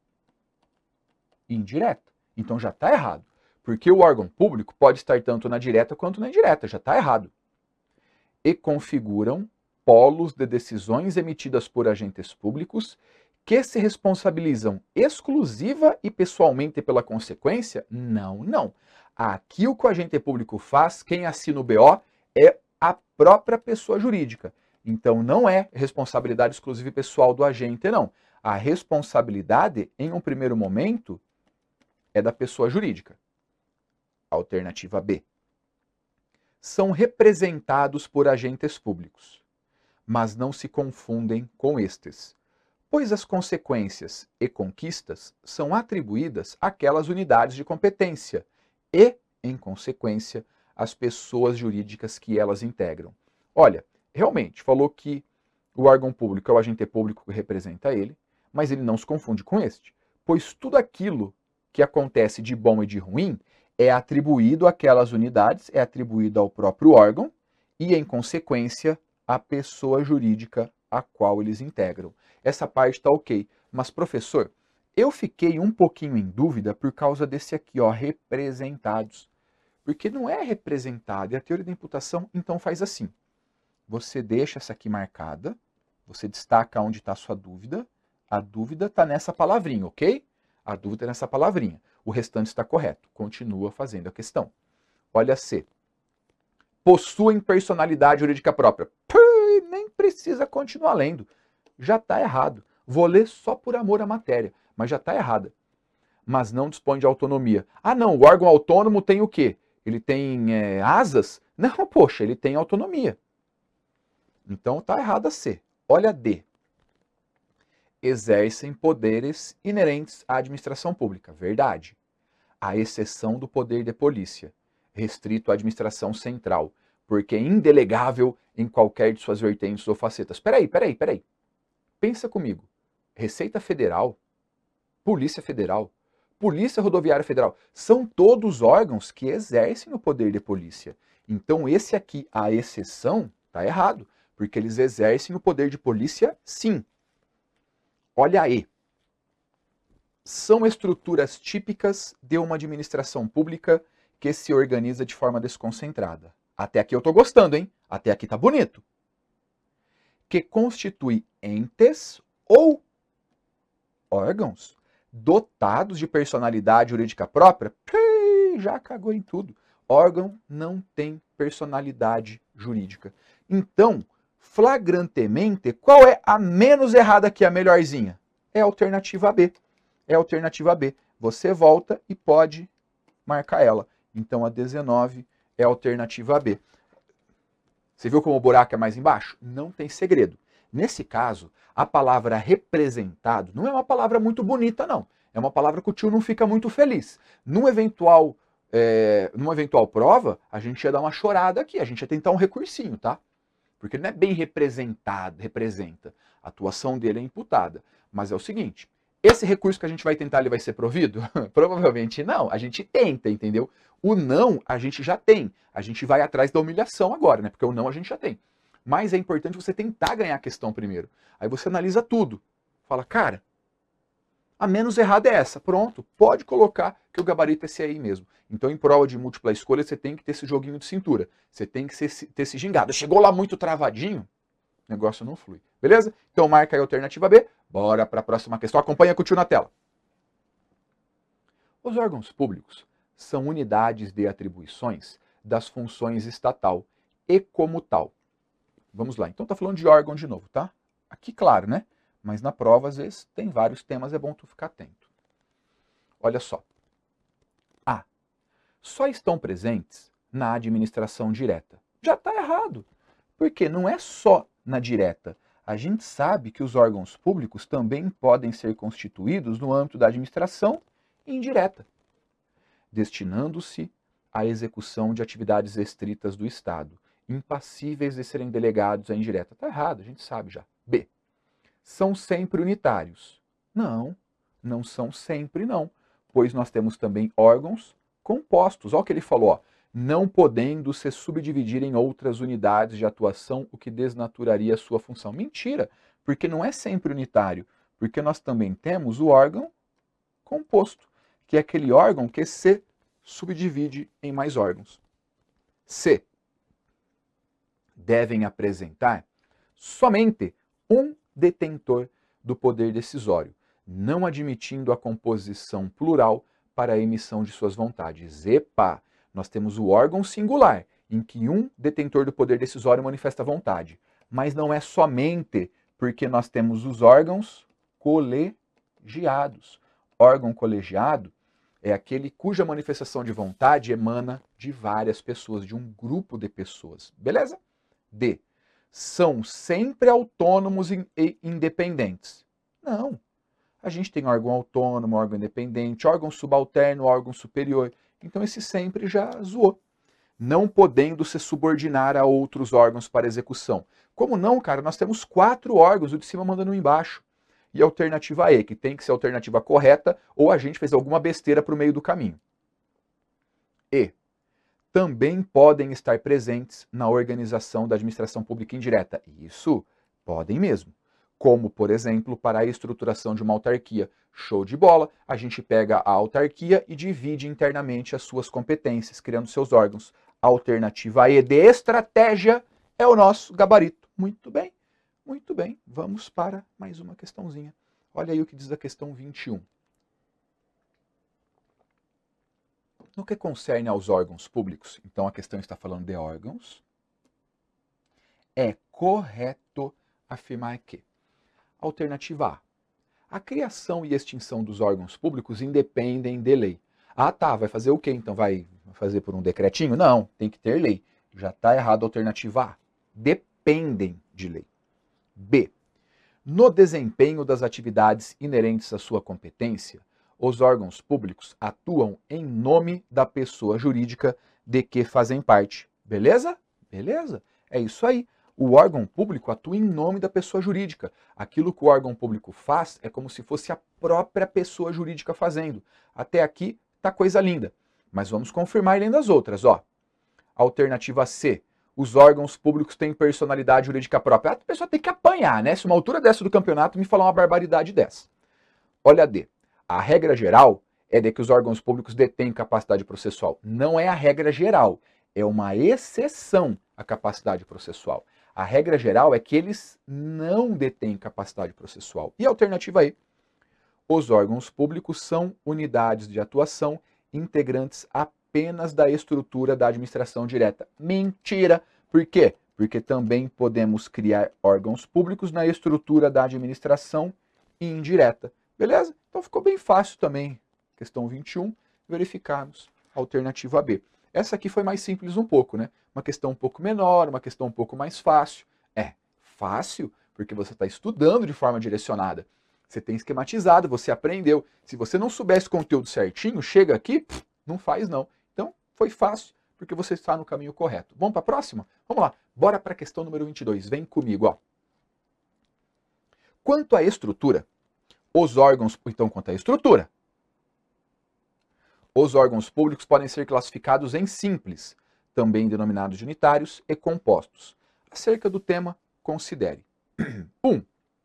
indireta. Então já está errado. Porque o órgão público pode estar tanto na direta quanto na indireta. Já está errado. E configuram polos de decisões emitidas por agentes públicos que se responsabilizam exclusiva e pessoalmente pela consequência? Não, não. Aqui o que o agente público faz, quem assina o B O é a própria pessoa jurídica. Então não é responsabilidade exclusiva e pessoal do agente, não. A responsabilidade, em um primeiro momento, é da pessoa jurídica. Alternativa B. São representados por agentes públicos, mas não se confundem com estes, pois as consequências e conquistas são atribuídas àquelas unidades de competência e, em consequência, às pessoas jurídicas que elas integram. Olha, realmente, falou que O órgão público é o agente público que representa ele, mas ele não se confunde com este, pois tudo aquilo que acontece de bom e de ruim é atribuído àquelas unidades, é atribuído ao próprio órgão e, em consequência, à pessoa jurídica a qual eles integram. Essa parte está ok. Mas, professor, eu fiquei um pouquinho em dúvida por causa desse aqui, ó, representados. Porque não é representado, é a teoria da imputação, então faz assim. Você deixa essa aqui marcada, você destaca onde está a sua dúvida, a dúvida está nessa palavrinha, ok? A dúvida é nessa palavrinha. O restante está correto. Continua fazendo a questão. Olha C. Possuem personalidade jurídica própria. Puh, nem precisa continuar lendo. Já está errado. Vou ler só por amor à matéria, mas já está errada. Mas não dispõe de autonomia. Ah, não, o órgão autônomo tem o quê? Ele tem é, asas? Não, poxa, ele tem autonomia. Então está errada C. Olha D. Exercem poderes inerentes à administração pública. Verdade. À exceção do poder de polícia, restrito à administração central, porque é indelegável em qualquer de suas vertentes ou facetas. Peraí, peraí, peraí. Pensa comigo. Receita Federal, Polícia Federal, Polícia Rodoviária Federal, são todos órgãos que exercem o poder de polícia. Então esse aqui, a exceção, está errado, porque eles exercem o poder de polícia, sim. Olha aí. São estruturas típicas de uma administração pública que se organiza de forma desconcentrada. Até aqui eu estou gostando, hein? Até aqui tá bonito. Que constitui entes ou órgãos dotados de personalidade jurídica própria. Pii, já cagou em tudo. Órgão não tem personalidade jurídica. Então, flagrantemente, qual é a menos errada que a melhorzinha? É a alternativa B. É a alternativa B. Você volta e pode marcar ela. Então a dezenove é a alternativa B. Você viu como o buraco é mais embaixo? Não tem segredo. Nesse caso, a palavra representado não é uma palavra muito bonita, não. É uma palavra que o tio não fica muito feliz. Num eventual, é, numa eventual prova, a gente ia dar uma chorada aqui, a gente ia tentar um recursinho, tá? Porque ele não é bem representado, representa. A atuação dele é imputada. Mas é o seguinte, esse recurso que a gente vai tentar, ele vai ser provido? Provavelmente não. A gente tenta, entendeu? O não, a gente já tem. A gente vai atrás da humilhação agora, né? Porque o não a gente já tem. Mas é importante você tentar ganhar a questão primeiro. Aí você analisa tudo. Fala, cara, a menos errada é essa. Pronto, pode colocar que o gabarito é esse aí mesmo. Então, em prova de múltipla escolha, você tem que ter esse joguinho de cintura. Você tem que ser, ter esse gingado. Chegou lá muito travadinho, o negócio não flui. Beleza? Então, marca aí a alternativa B. Bora para a próxima questão. Acompanha com o tio na tela. Os órgãos públicos são unidades de atribuições das funções estatal e como tal. Vamos lá. Então, tá falando de órgão de novo, tá? Aqui, claro, né? Mas na prova, às vezes, tem vários temas, é bom tu ficar atento. Olha só. A. Só estão presentes na administração direta. Já está errado. Porque não é só na direta. A gente sabe que os órgãos públicos também podem ser constituídos no âmbito da administração indireta, destinando-se à execução de atividades restritas do Estado, impassíveis de serem delegados à indireta. Está errado, a gente sabe já. B. São sempre unitários. Não, não são sempre não, pois nós temos também órgãos compostos. Olha o que ele falou, ó, não podendo se subdividir em outras unidades de atuação, o que desnaturaria a sua função. Mentira, porque não é sempre unitário, porque nós também temos o órgão composto, que é aquele órgão que se subdivide em mais órgãos. C. Devem apresentar somente um detentor do poder decisório, não admitindo a composição plural para a emissão de suas vontades. Epa! Nós temos o órgão singular, em que um detentor do poder decisório manifesta vontade. Mas não é somente porque nós temos os órgãos colegiados. Órgão colegiado é aquele cuja manifestação de vontade emana de várias pessoas, de um grupo de pessoas. Beleza? D. São sempre autônomos e independentes. Não. A gente tem órgão autônomo, órgão independente, órgão subalterno, órgão superior. Então esse sempre já zoou. não podendo se subordinar a outros órgãos para execução. Como não, cara? Nós temos quatro órgãos, o de cima mandando um embaixo. E a alternativa E, que tem que ser a alternativa correta, ou a gente fez alguma besteira para o meio do caminho. E. Também podem estar presentes na organização da administração pública indireta. Isso, podem mesmo. Como, por exemplo, para a estruturação de uma autarquia. Show de bola, a gente pega a autarquia e divide internamente as suas competências, criando seus órgãos. A alternativa E de estratégia é o nosso gabarito. Muito bem, muito bem. Vamos para mais uma questãozinha. Olha aí o que diz a questão vinte e um. No que concerne aos órgãos públicos, então a questão está falando de órgãos, é correto afirmar que, alternativa A, a criação e extinção dos órgãos públicos independem de lei. Ah tá, vai fazer o quê então? Vai fazer por um decretinho? Não, tem que ter lei. Já está errado a alternativa A. Dependem de lei. B. No desempenho das atividades inerentes à sua competência, os órgãos públicos atuam em nome da pessoa jurídica de que fazem parte. Beleza? Beleza. É isso aí. O órgão público atua em nome da pessoa jurídica. Aquilo que o órgão público faz é como se fosse a própria pessoa jurídica fazendo. Até aqui tá coisa linda. Mas vamos confirmar lendo as outras. Ó. Alternativa C. Os órgãos públicos têm personalidade jurídica própria. A pessoa tem que apanhar, né? Se uma altura dessa do campeonato me falar uma barbaridade dessa. Olha a D. A regra geral é de que os órgãos públicos detêm capacidade processual. Não é a regra geral, é uma exceção à capacidade processual. A regra geral é que eles não detêm capacidade processual. E a alternativa aí? Os órgãos públicos são unidades de atuação integrantes apenas da estrutura da administração direta. Mentira! Por quê? Porque também podemos criar órgãos públicos na estrutura da administração indireta. Beleza? Então ficou bem fácil também, questão vinte e um, verificarmos a alternativa B. Essa aqui foi mais simples um pouco, né? Uma questão um pouco menor, uma questão um pouco mais fácil. É, fácil porque você está estudando de forma direcionada. Você tem esquematizado, você aprendeu. Se você não soubesse o conteúdo certinho, chega aqui, pff, não faz não. Então, foi fácil porque você está no caminho correto. Vamos para a próxima? Vamos lá, bora para a questão número vinte e dois. Vem comigo, ó. Quanto à estrutura, os órgãos, então quanto à estrutura, os órgãos públicos podem ser classificados em simples, também denominados de unitários e compostos. Acerca do tema, considere. um.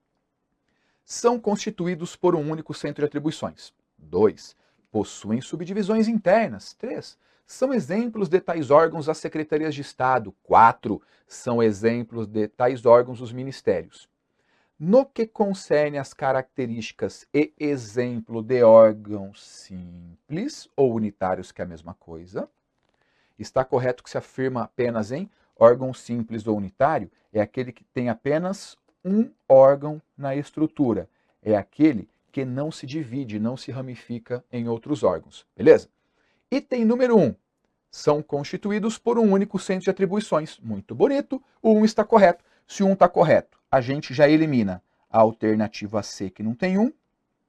São constituídos por um único centro de atribuições. dois. Possuem subdivisões internas. três. São exemplos de tais órgãos as secretarias de Estado. quatro. São exemplos de tais órgãos os ministérios. No que concerne às características e exemplo de órgãos simples ou unitários, que é a mesma coisa, está correto que se afirma apenas em órgão simples ou unitário, é aquele que tem apenas um órgão na estrutura, é aquele que não se divide, não se ramifica em outros órgãos, beleza? Item número um, são constituídos por um único centro de atribuições. Muito bonito, o um está correto. Se o um está correto, a gente já elimina a alternativa C, que não tem um,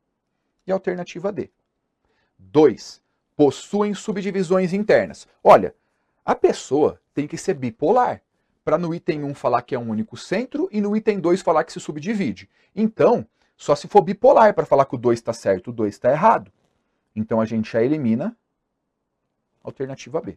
e a alternativa D. dois. Possuem subdivisões internas. Olha, a pessoa tem que ser bipolar, para no item um falar que é um único centro e no item dois falar que se subdivide. Então, só se for bipolar para falar que o dois está certo, o dois está errado. Então a gente já elimina a alternativa B.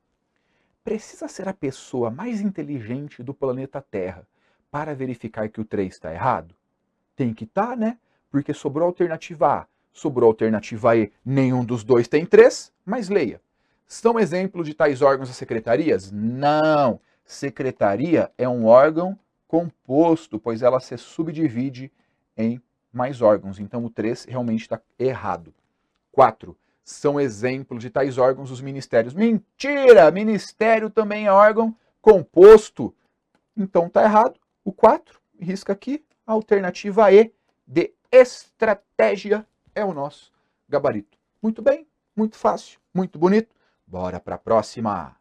Precisa ser a pessoa mais inteligente do planeta Terra para verificar que o três está errado? Tem que estar, né? Porque sobrou a alternativa A, sobrou a alternativa E, nenhum dos dois tem três, mas leia. São exemplos de tais órgãos as secretarias? Não! Secretaria é um órgão composto, pois ela se subdivide em mais órgãos. Então o três realmente está errado. quatro. São exemplos de tais órgãos os ministérios. Mentira! Ministério também é órgão composto. Então está errado. O quatro, risca aqui, a alternativa E de estratégia é o nosso gabarito. Muito bem, muito fácil, muito bonito. Bora para a próxima.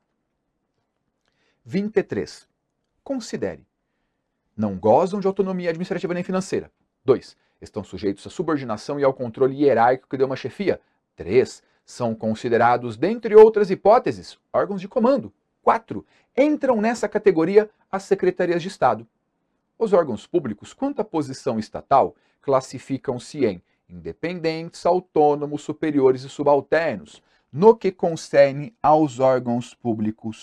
vinte e três. Considere. Não gozam de autonomia administrativa nem financeira. dois. Estão sujeitos à subordinação e ao controle hierárquico de uma chefia. três. São considerados, dentre outras hipóteses, órgãos de comando. quatro. Entram nessa categoria as secretarias de Estado. Os órgãos públicos, quanto à posição estatal, classificam-se em independentes, autônomos, superiores e subalternos. No que concerne aos órgãos públicos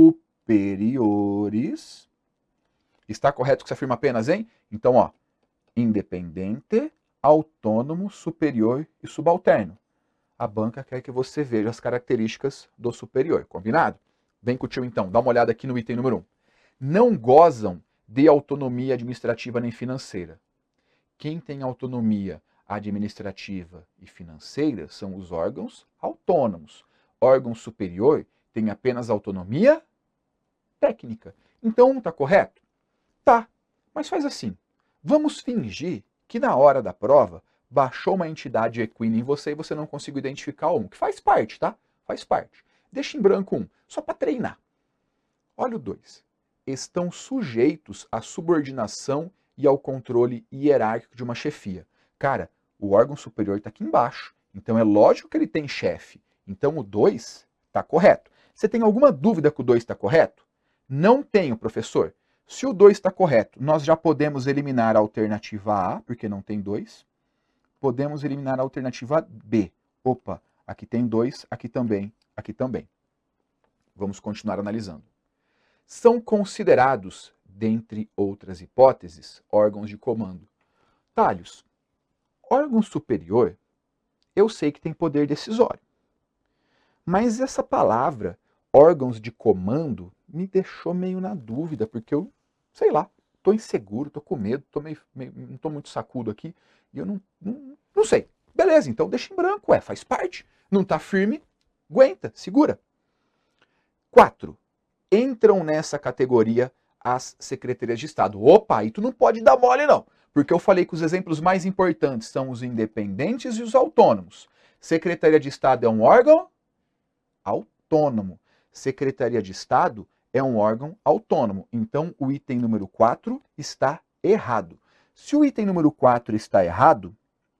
superiores, está correto que se afirma apenas em? Então, ó, independente, autônomo, superior e subalterno. A banca quer que você veja as características do superior, combinado? Vem com o tio então, dá uma olhada aqui no item número um. Não gozam de autonomia administrativa nem financeira. Quem tem autonomia administrativa e financeira são os órgãos autônomos. Órgão superior tem apenas autonomia técnica. Então, um está correto? Tá, mas faz assim. Vamos fingir que na hora da prova baixou uma entidade equina em você e você não conseguiu identificar um, que faz parte, tá? Faz parte. Deixa em branco um, só para treinar. Olha o dois. Estão sujeitos à subordinação e ao controle hierárquico de uma chefia. Cara, o órgão superior está aqui embaixo, então é lógico que ele tem chefe. Então o dois está correto. Você tem alguma dúvida que o dois está correto? Não tenho, professor. Se o dois está correto, nós já podemos eliminar a alternativa A, porque não tem dois. Podemos eliminar a alternativa B. Opa, aqui tem dois, aqui também, aqui também. Vamos continuar analisando. São considerados, dentre outras hipóteses, órgãos de comando. Talhos. Órgão superior, eu sei que tem poder decisório. Mas essa palavra, órgãos de comando, me deixou meio na dúvida, porque eu, sei lá, estou inseguro, estou com medo, tô meio, meio, não estou muito sacudo aqui, e eu não, não, não sei. Beleza, então deixa em branco, ué, faz parte. Não está firme, aguenta, segura. Quatro. Entram nessa categoria as secretarias de Estado. Opa, aí tu não pode dar mole não, porque eu falei que os exemplos mais importantes são os independentes e os autônomos. Secretaria de Estado é um órgão autônomo. Secretaria de Estado é um órgão autônomo. Então, o item número quatro está errado. Se o item número quatro está errado,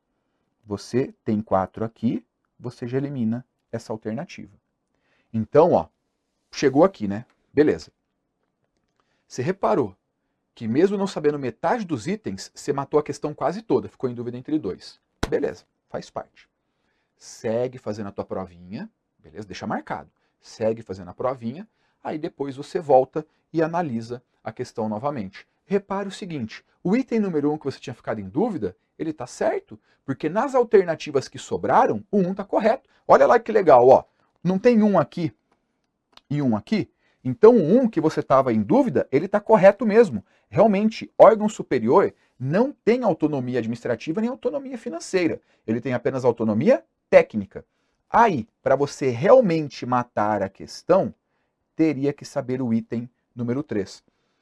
você tem quatro aqui, você já elimina essa alternativa. Então, ó, chegou aqui, né? Beleza. Você reparou que mesmo não sabendo metade dos itens, você matou a questão quase toda, ficou em dúvida entre dois. Beleza, faz parte. Segue fazendo a tua provinha, beleza? Deixa marcado. Segue fazendo a provinha, aí depois você volta e analisa a questão novamente. Repare o seguinte, o item número um que você tinha ficado em dúvida, ele está certo, porque nas alternativas que sobraram, o um está correto. Olha lá que legal, ó. Não tem um aqui e um aqui? Então o um que você estava em dúvida, ele está correto mesmo. Realmente, órgão superior não tem autonomia administrativa nem autonomia financeira. Ele tem apenas autonomia técnica. Aí, para você realmente matar a questão, teria que saber o item número três.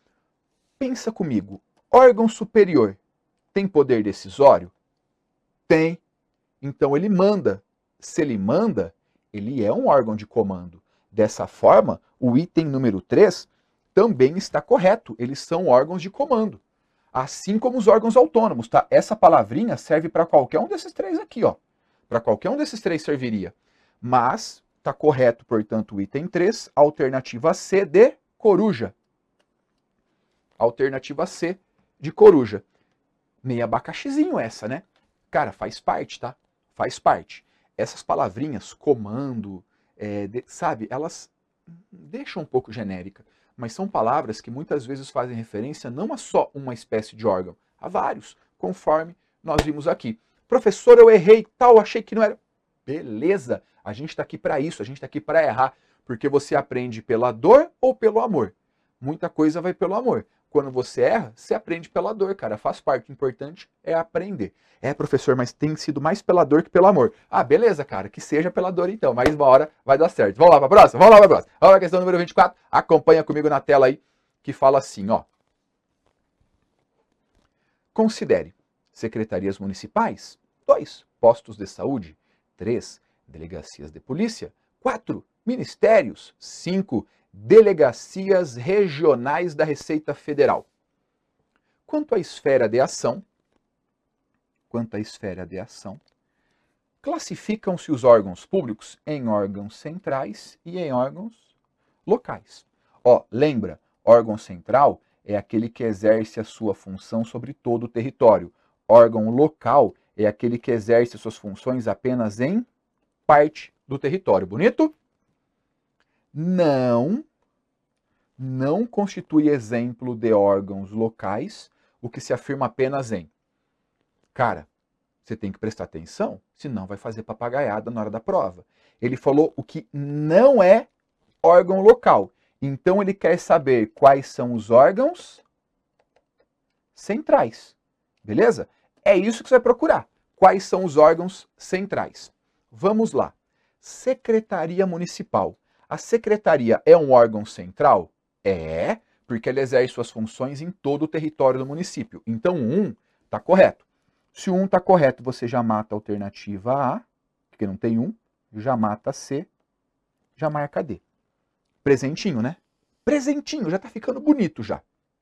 Pensa comigo, órgão superior tem poder decisório? Tem. Então ele manda. Se ele manda, ele é um órgão de comando. Dessa forma, o item número três também está correto. Eles são órgãos de comando. Assim como os órgãos autônomos, tá? Essa palavrinha serve para qualquer um desses três aqui, ó. Para qualquer um desses três serviria. Mas está correto, portanto, o item três, alternativa C de coruja. Alternativa C de coruja. Meio abacaxizinho essa, né? Cara, faz parte, tá? Faz parte. Essas palavrinhas, comando, é, de, sabe, elas deixam um pouco genérica, mas são palavras que muitas vezes fazem referência não a só uma espécie de órgão, a vários, conforme nós vimos aqui. Professor, eu errei, tal, achei que não era. Beleza, a gente está aqui para isso, a gente está aqui para errar, porque você aprende pela dor ou pelo amor. Muita coisa vai pelo amor. Quando você erra, você aprende pela dor, cara. Faz parte. O importante é aprender. É, professor, mas tem sido mais pela dor que pelo amor. Ah, beleza, cara. Que seja pela dor, então. Mais uma hora vai dar certo. Vamos lá para a próxima? Vamos lá para a próxima. Vamos lá, questão número vinte e quatro. Acompanha comigo na tela aí, que fala assim, ó. Considere secretarias municipais. dois. Postos de saúde. três. Delegacias de polícia. quatro. Ministérios. cinco. Delegacias regionais da Receita Federal. Quanto à esfera de ação, quanto à esfera de ação, classificam-se os órgãos públicos em órgãos centrais e em órgãos locais. Ó, lembra, órgão central é aquele que exerce a sua função sobre todo o território. Órgão local é aquele que exerce suas funções apenas em parte do território. Bonito? Não, não constitui exemplo de órgãos locais o que se afirma apenas em. Cara, você tem que prestar atenção, senão vai fazer papagaiada na hora da prova. Ele falou o que não é órgão local. Então ele quer saber quais são os órgãos centrais. Beleza? É isso que você vai procurar. Quais são os órgãos centrais? Vamos lá. Secretaria Municipal. A secretaria é um órgão central? É, porque ela exerce suas funções em todo o território do município. Então, um está correto. Se o um está correto, você já mata a alternativa A, porque não tem um, já mata C, já marca D. Presentinho, né? Presentinho, já está ficando bonito já.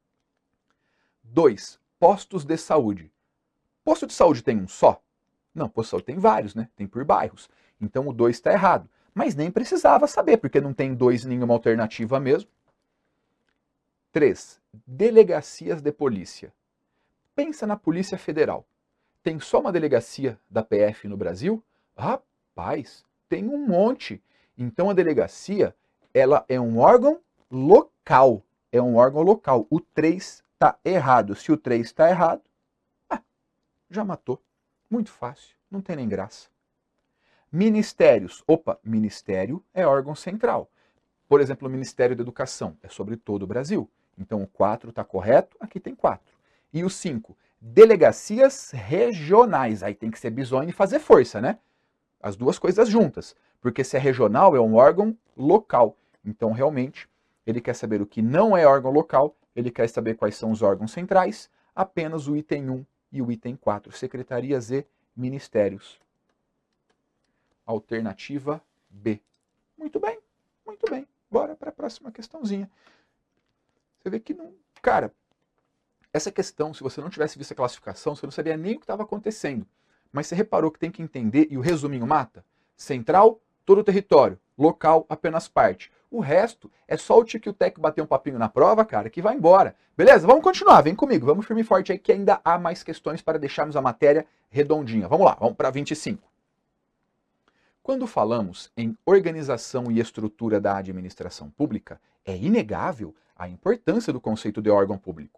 dois. Postos de saúde. Posto de saúde tem um só? Não, posto de saúde tem vários, né? Tem por bairros. Então o dois está errado. Mas nem precisava saber, porque não tem dois em nenhuma alternativa mesmo. três. Delegacias de polícia. Pensa na Polícia Federal. Tem só uma delegacia da P F no Brasil? Rapaz, tem um monte. Então a delegacia, ela é um órgão local. É um órgão local. O três está errado. Se o três está errado, ah, já matou. Muito fácil. Não tem nem graça. Ministérios. Opa, ministério é órgão central. Por exemplo, o Ministério da Educação é sobre todo o Brasil. Então o quatro está correto, aqui tem quatro. E o cinco, delegacias regionais. Aí tem que ser bisonho e fazer força, né? As duas coisas juntas. Porque se é regional, é um órgão local. Então, realmente, ele quer saber o que não é órgão local, ele quer saber quais são os órgãos centrais, apenas o item um e o item quatro, secretarias e ministérios. Alternativa B. Muito bem, muito bem. Bora para a próxima questãozinha. Você vê que não... Cara, essa questão, se você não tivesse visto a classificação, você não sabia nem o que estava acontecendo. Mas você reparou que tem que entender, e o resuminho mata? Central, todo o território. Local, apenas parte. O resto é só o Tico e o Teco bater um papinho na prova, cara, que vai embora. Beleza? Vamos continuar, vem comigo. Vamos firme e forte aí que ainda há mais questões para deixarmos a matéria redondinha. Vamos lá, vamos para vinte e cinco. Quando falamos em organização e estrutura da administração pública, é inegável a importância do conceito de órgão público.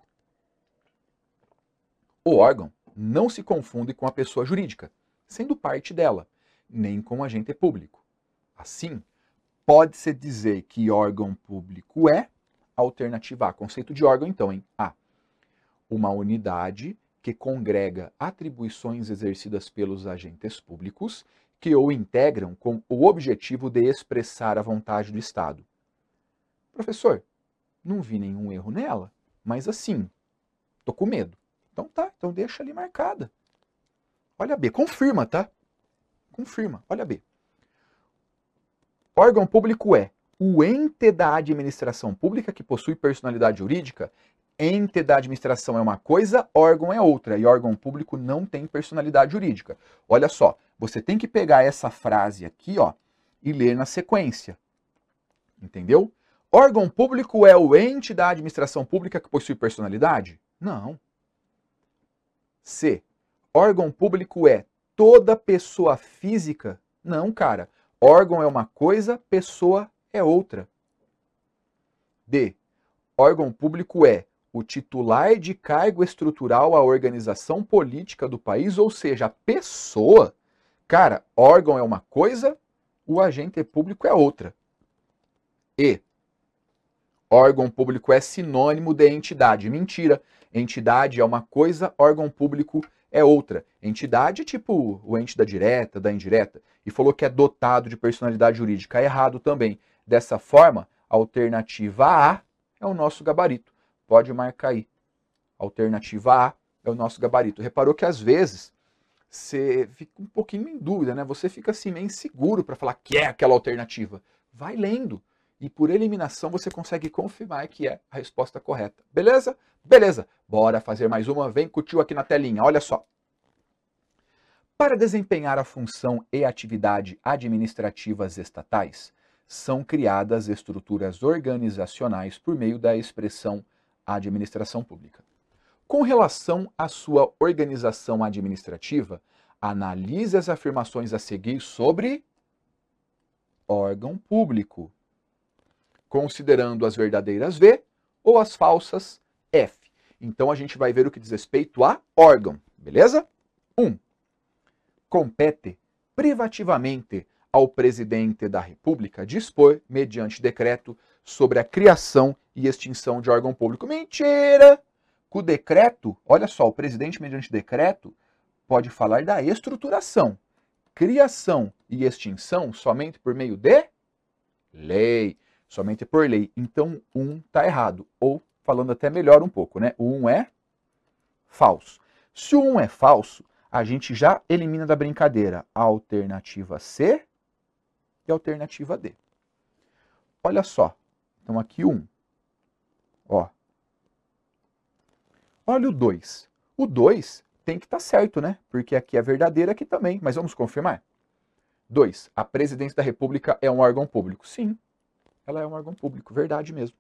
O órgão não se confunde com a pessoa jurídica, sendo parte dela, nem com o agente público. Assim, pode-se dizer que órgão público é, alternativa A, conceito de órgão então, hein? A. Uma unidade que congrega atribuições exercidas pelos agentes públicos que o integram com o objetivo de expressar a vontade do Estado. Professor, não vi nenhum erro nela, mas assim, tô com medo. Então tá, então deixa ali marcada. Olha B, confirma, tá? Confirma, olha B. Órgão público é o ente da administração pública que possui personalidade jurídica. Ente da administração é uma coisa, órgão é outra. E órgão público não tem personalidade jurídica. Olha só, você tem que pegar essa frase aqui, ó, e ler na sequência. Entendeu? Órgão público é o ente da administração pública que possui personalidade? Não. C. Órgão público é toda pessoa física? Não, cara. Órgão é uma coisa, pessoa é outra. D. Órgão público é o titular de cargo estrutural à organização política do país, ou seja, a pessoa. Cara, órgão é uma coisa, o agente público é outra. E. Órgão público é sinônimo de entidade. Mentira. Entidade é uma coisa, órgão público é outra. Entidade é tipo o ente da direta, da indireta. E falou que é dotado de personalidade jurídica. É errado também. Dessa forma, a alternativa A é o nosso gabarito. Pode marcar aí. Alternativa A é o nosso gabarito. Reparou que às vezes você fica um pouquinho em dúvida, né? Você fica assim meio inseguro para falar que é aquela alternativa. Vai lendo. E por eliminação você consegue confirmar que é a resposta correta. Beleza? Beleza. Bora fazer mais uma. Vem com o tio aqui na telinha. Olha só. Para desempenhar a função e atividade administrativas estatais, são criadas estruturas organizacionais por meio da expressão administração pública. Com relação à sua organização administrativa, analise as afirmações a seguir sobre órgão público, considerando as verdadeiras V ou as falsas F. Então a gente vai ver o que diz respeito a órgão, beleza? um. Compete privativamente ao presidente da República dispor, mediante decreto, sobre a criação e extinção de órgão público. Mentira! Com o decreto, olha só, o presidente, mediante decreto, pode falar da estruturação, criação e extinção somente por meio de lei, somente por lei. Então, um está errado, ou falando até melhor um pouco, né? O um é falso. Se o um é falso, a gente já elimina da brincadeira a alternativa C e a alternativa D. Olha só, então aqui o um. Ó. Olha o dois. O dois tem que estar certo, né? Porque aqui é verdadeiro, aqui também. Mas vamos confirmar? dois. A presidência da República é um órgão público. Sim, ela é um órgão público, verdade mesmo.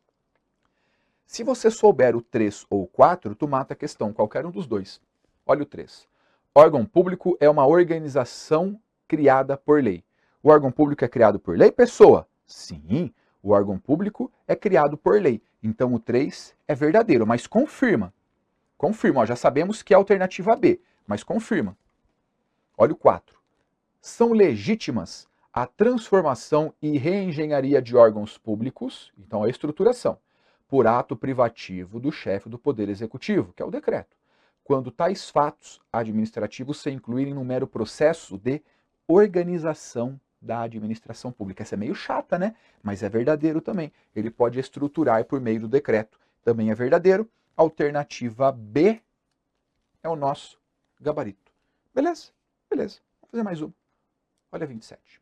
Se você souber o três ou o quatro, tu mata a questão, qualquer um dos dois. Olha o três. Órgão público é uma organização criada por lei. O órgão público é criado por lei, pessoa? Sim, o órgão público é criado por lei. Então o três é verdadeiro, mas confirma. Confirma, ó, já sabemos que é a alternativa B, mas confirma. Olha o quatro. São legítimas a transformação e reengenharia de órgãos públicos, então a estruturação, por ato privativo do chefe do Poder Executivo, que é o decreto, quando tais fatos administrativos se incluírem no mero processo de organização da administração pública. Essa é meio chata, né? Mas é verdadeiro também. Ele pode estruturar por meio do decreto. Também é verdadeiro. Alternativa B é o nosso gabarito. Beleza? Beleza. Vamos fazer mais uma. Olha vinte e sete.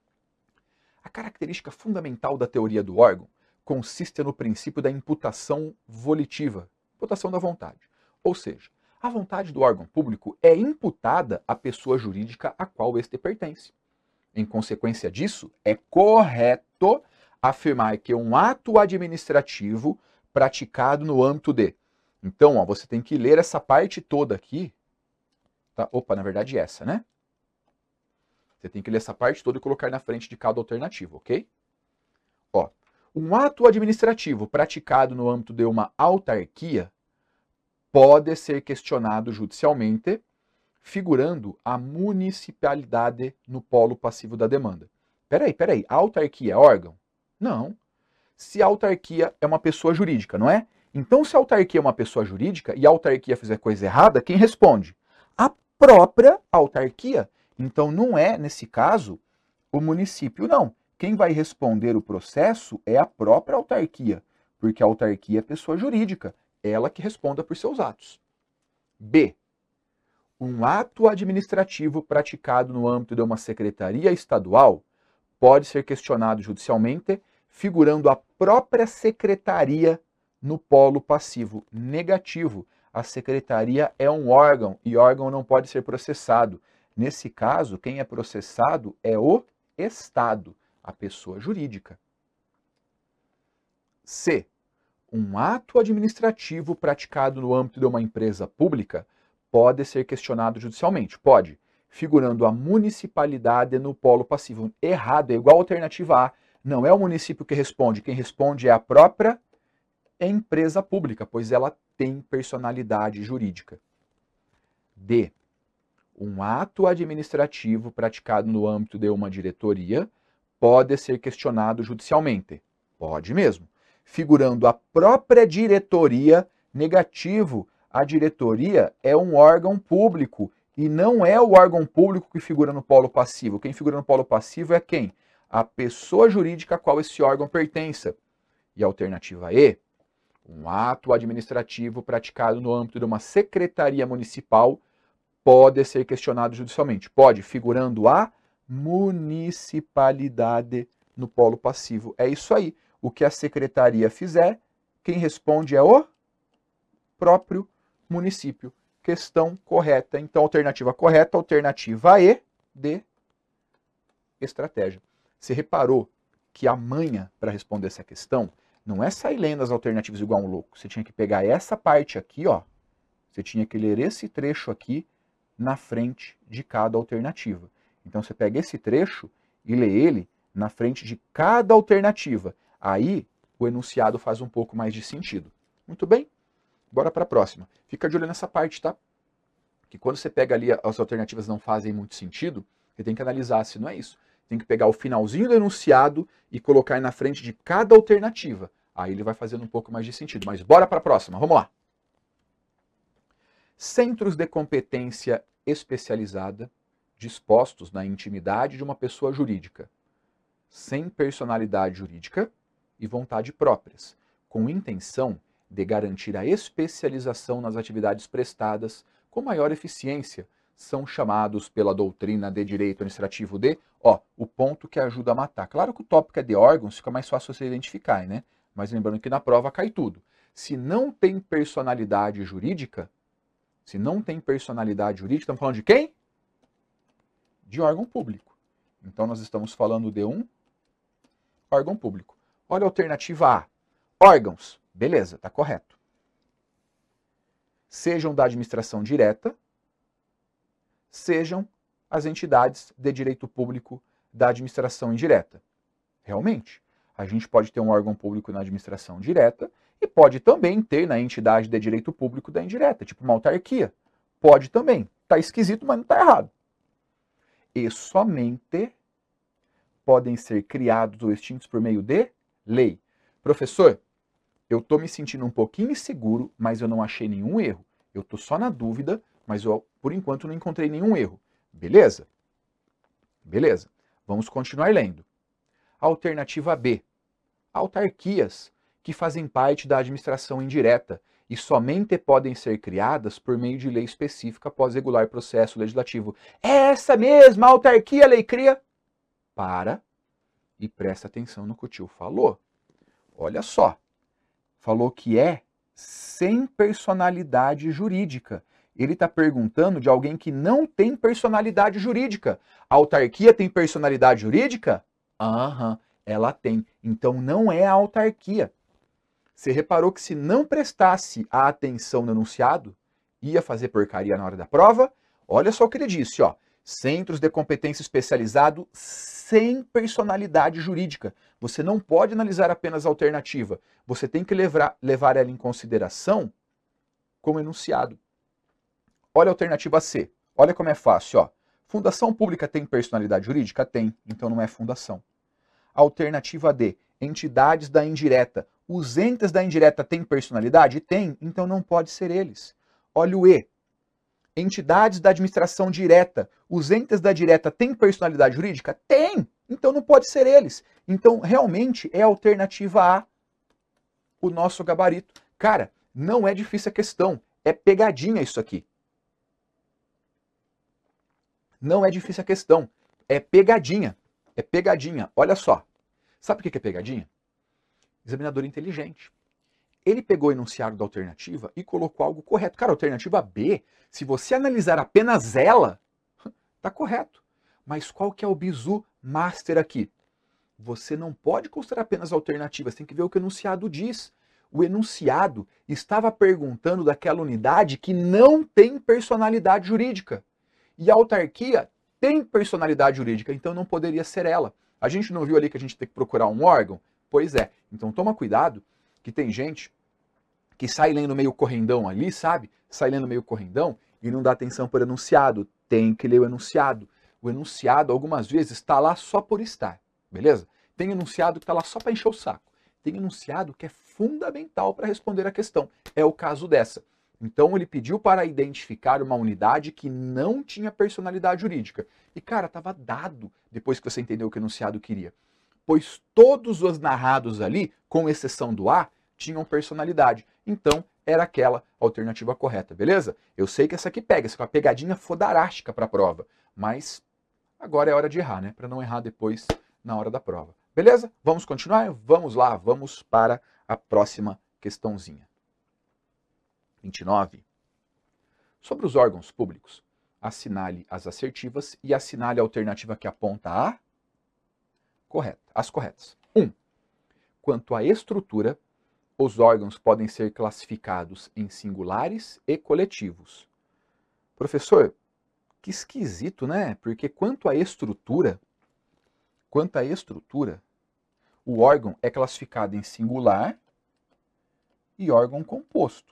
A característica fundamental da teoria do órgão consiste no princípio da imputação volitiva, imputação da vontade. Ou seja, a vontade do órgão público é imputada à pessoa jurídica a qual este pertence. Em consequência disso, é correto afirmar que um ato administrativo praticado no âmbito de... Então, ó, você tem que ler essa parte toda aqui. Tá? Opa, na verdade essa, né? Você tem que ler essa parte toda e colocar na frente de cada alternativa, ok? Ó, um ato administrativo praticado no âmbito de uma autarquia pode ser questionado judicialmente, figurando a municipalidade no polo passivo da demanda. Peraí, peraí, a autarquia é órgão? Não. Se a autarquia é uma pessoa jurídica, não é? Então, se a autarquia é uma pessoa jurídica e a autarquia fizer coisa errada, quem responde? A própria autarquia. Então, não é, nesse caso, o município, não. Quem vai responder o processo é a própria autarquia, porque a autarquia é pessoa jurídica, ela que responda por seus atos. B. Um ato administrativo praticado no âmbito de uma secretaria estadual pode ser questionado judicialmente, figurando a própria secretaria no polo passivo negativo. A secretaria é um órgão e órgão não pode ser processado. Nesse caso, quem é processado é o Estado, a pessoa jurídica. C. Um ato administrativo praticado no âmbito de uma empresa pública pode ser questionado judicialmente. Pode, figurando a municipalidade no polo passivo. Errado, é igual a alternativa A. Não é o município que responde, quem responde é a própria empresa pública, pois ela tem personalidade jurídica. D. Um ato administrativo praticado no âmbito de uma diretoria pode ser questionado judicialmente. Pode mesmo. Figurando a própria diretoria negativo. A diretoria é um órgão público e não é o órgão público que figura no polo passivo. Quem figura no polo passivo é quem? A pessoa jurídica a qual esse órgão pertença. E a alternativa E, um ato administrativo praticado no âmbito de uma secretaria municipal pode ser questionado judicialmente. Pode, figurando a municipalidade no polo passivo. É isso aí. O que a secretaria fizer, quem responde é o próprio município. Questão correta. Então, alternativa correta, alternativa E de estratégia. Você reparou que a manha para responder essa questão não é sair lendo as alternativas igual um louco. Você tinha que pegar essa parte aqui, ó. Você tinha que ler esse trecho aqui na frente de cada alternativa. Então você pega esse trecho e lê ele na frente de cada alternativa. Aí o enunciado faz um pouco mais de sentido. Muito bem? Bora para a próxima. Fica de olho nessa parte, tá? Que quando você pega ali as alternativas não fazem muito sentido, você tem que analisar se não é isso. Tem que pegar o finalzinho do enunciado e colocar na frente de cada alternativa. Aí ele vai fazendo um pouco mais de sentido. Mas bora para a próxima. Vamos lá. Centros de competência especializada dispostos na intimidade de uma pessoa jurídica, sem personalidade jurídica e vontade próprias, com intenção de garantir a especialização nas atividades prestadas com maior eficiência, são chamados pela doutrina de direito administrativo de, ó, o ponto que ajuda a matar. Claro que o tópico é de órgãos, fica mais fácil você identificar, né? Mas lembrando que na prova cai tudo. Se não tem personalidade jurídica, se não tem personalidade jurídica, estamos falando de quem? De órgão público. Então nós estamos falando de um órgão público. Olha a alternativa A. Órgãos. Beleza, está correto. Sejam da administração direta, sejam as entidades de direito público da administração indireta. Realmente, a gente pode ter um órgão público na administração direta e pode também ter na entidade de direito público da indireta, tipo uma autarquia. Pode também. Está esquisito, mas não está errado. E somente podem ser criados ou extintos por meio de lei. Professor, eu estou me sentindo um pouquinho inseguro, mas eu não achei nenhum erro. Eu estou só na dúvida, mas eu, por enquanto, não encontrei nenhum erro. Beleza? Beleza. Vamos continuar lendo. Alternativa B. Autarquias que fazem parte da administração indireta e somente podem ser criadas por meio de lei específica após regular processo legislativo. É essa mesma autarquia, lei cria? Para e presta atenção no que o tio falou. Olha só. Falou que é sem personalidade jurídica. Ele está perguntando de alguém que não tem personalidade jurídica. A autarquia tem personalidade jurídica? Aham, ela tem. Então não é a autarquia. Você reparou que se não prestasse a atenção no enunciado, ia fazer porcaria na hora da prova? Olha só o que ele disse, ó. Centros de competência especializado sem personalidade jurídica. Você não pode analisar apenas a alternativa. Você tem que levar, levar ela em consideração como enunciado. Olha a alternativa C. Olha como é fácil, ó. Fundação pública tem personalidade jurídica? Tem, então não é fundação. Alternativa D. Entidades da indireta. Os entes da indireta têm personalidade? Tem, então não pode ser eles. Olha o E. Entidades da administração direta. Os entes da direta têm personalidade jurídica? Tem, então não pode ser eles. Então, realmente, é a alternativa A, o nosso gabarito. Cara, não é difícil a questão. É pegadinha isso aqui. Não é difícil a questão. É pegadinha. É pegadinha. Olha só. Sabe o que é pegadinha? Examinador inteligente. Ele pegou o enunciado da alternativa e colocou algo correto. Cara, a alternativa B, se você analisar apenas ela, tá correto. Mas qual que é o bizu master aqui? Você não pode considerar apenas alternativas, tem que ver o que o enunciado diz. O enunciado estava perguntando daquela unidade que não tem personalidade jurídica. E a autarquia tem personalidade jurídica, então não poderia ser ela. A gente não viu ali que a gente tem que procurar um órgão? Pois é. Então toma cuidado, que tem gente que sai lendo meio correndão ali, sabe? Sai lendo meio correndão e não dá atenção para o enunciado. Tem que ler o enunciado. O enunciado, algumas vezes, está lá só por estar, beleza? Tem enunciado que está lá só para encher o saco. Tem enunciado que é fundamental para responder a questão. É o caso dessa. Então ele pediu para identificar uma unidade que não tinha personalidade jurídica. E, cara, estava dado depois que você entendeu o que o enunciado queria. Pois todos os narrados ali, com exceção do A, tinham personalidade. Então, era aquela alternativa correta, beleza? Eu sei que essa aqui pega, essa é uma pegadinha fodarástica para a prova. Mas agora é hora de errar, né? Para não errar depois na hora da prova. Beleza? Vamos continuar? Vamos lá, vamos para a próxima questãozinha. vinte e nove. Sobre os órgãos públicos, assinale as assertivas e assinale a alternativa que aponta a correta, as corretas. quanto à estrutura, os órgãos podem ser classificados em singulares e coletivos. Professor, que esquisito, né? Porque quanto à estrutura, quanto à estrutura, o órgão é classificado em singular e órgão composto.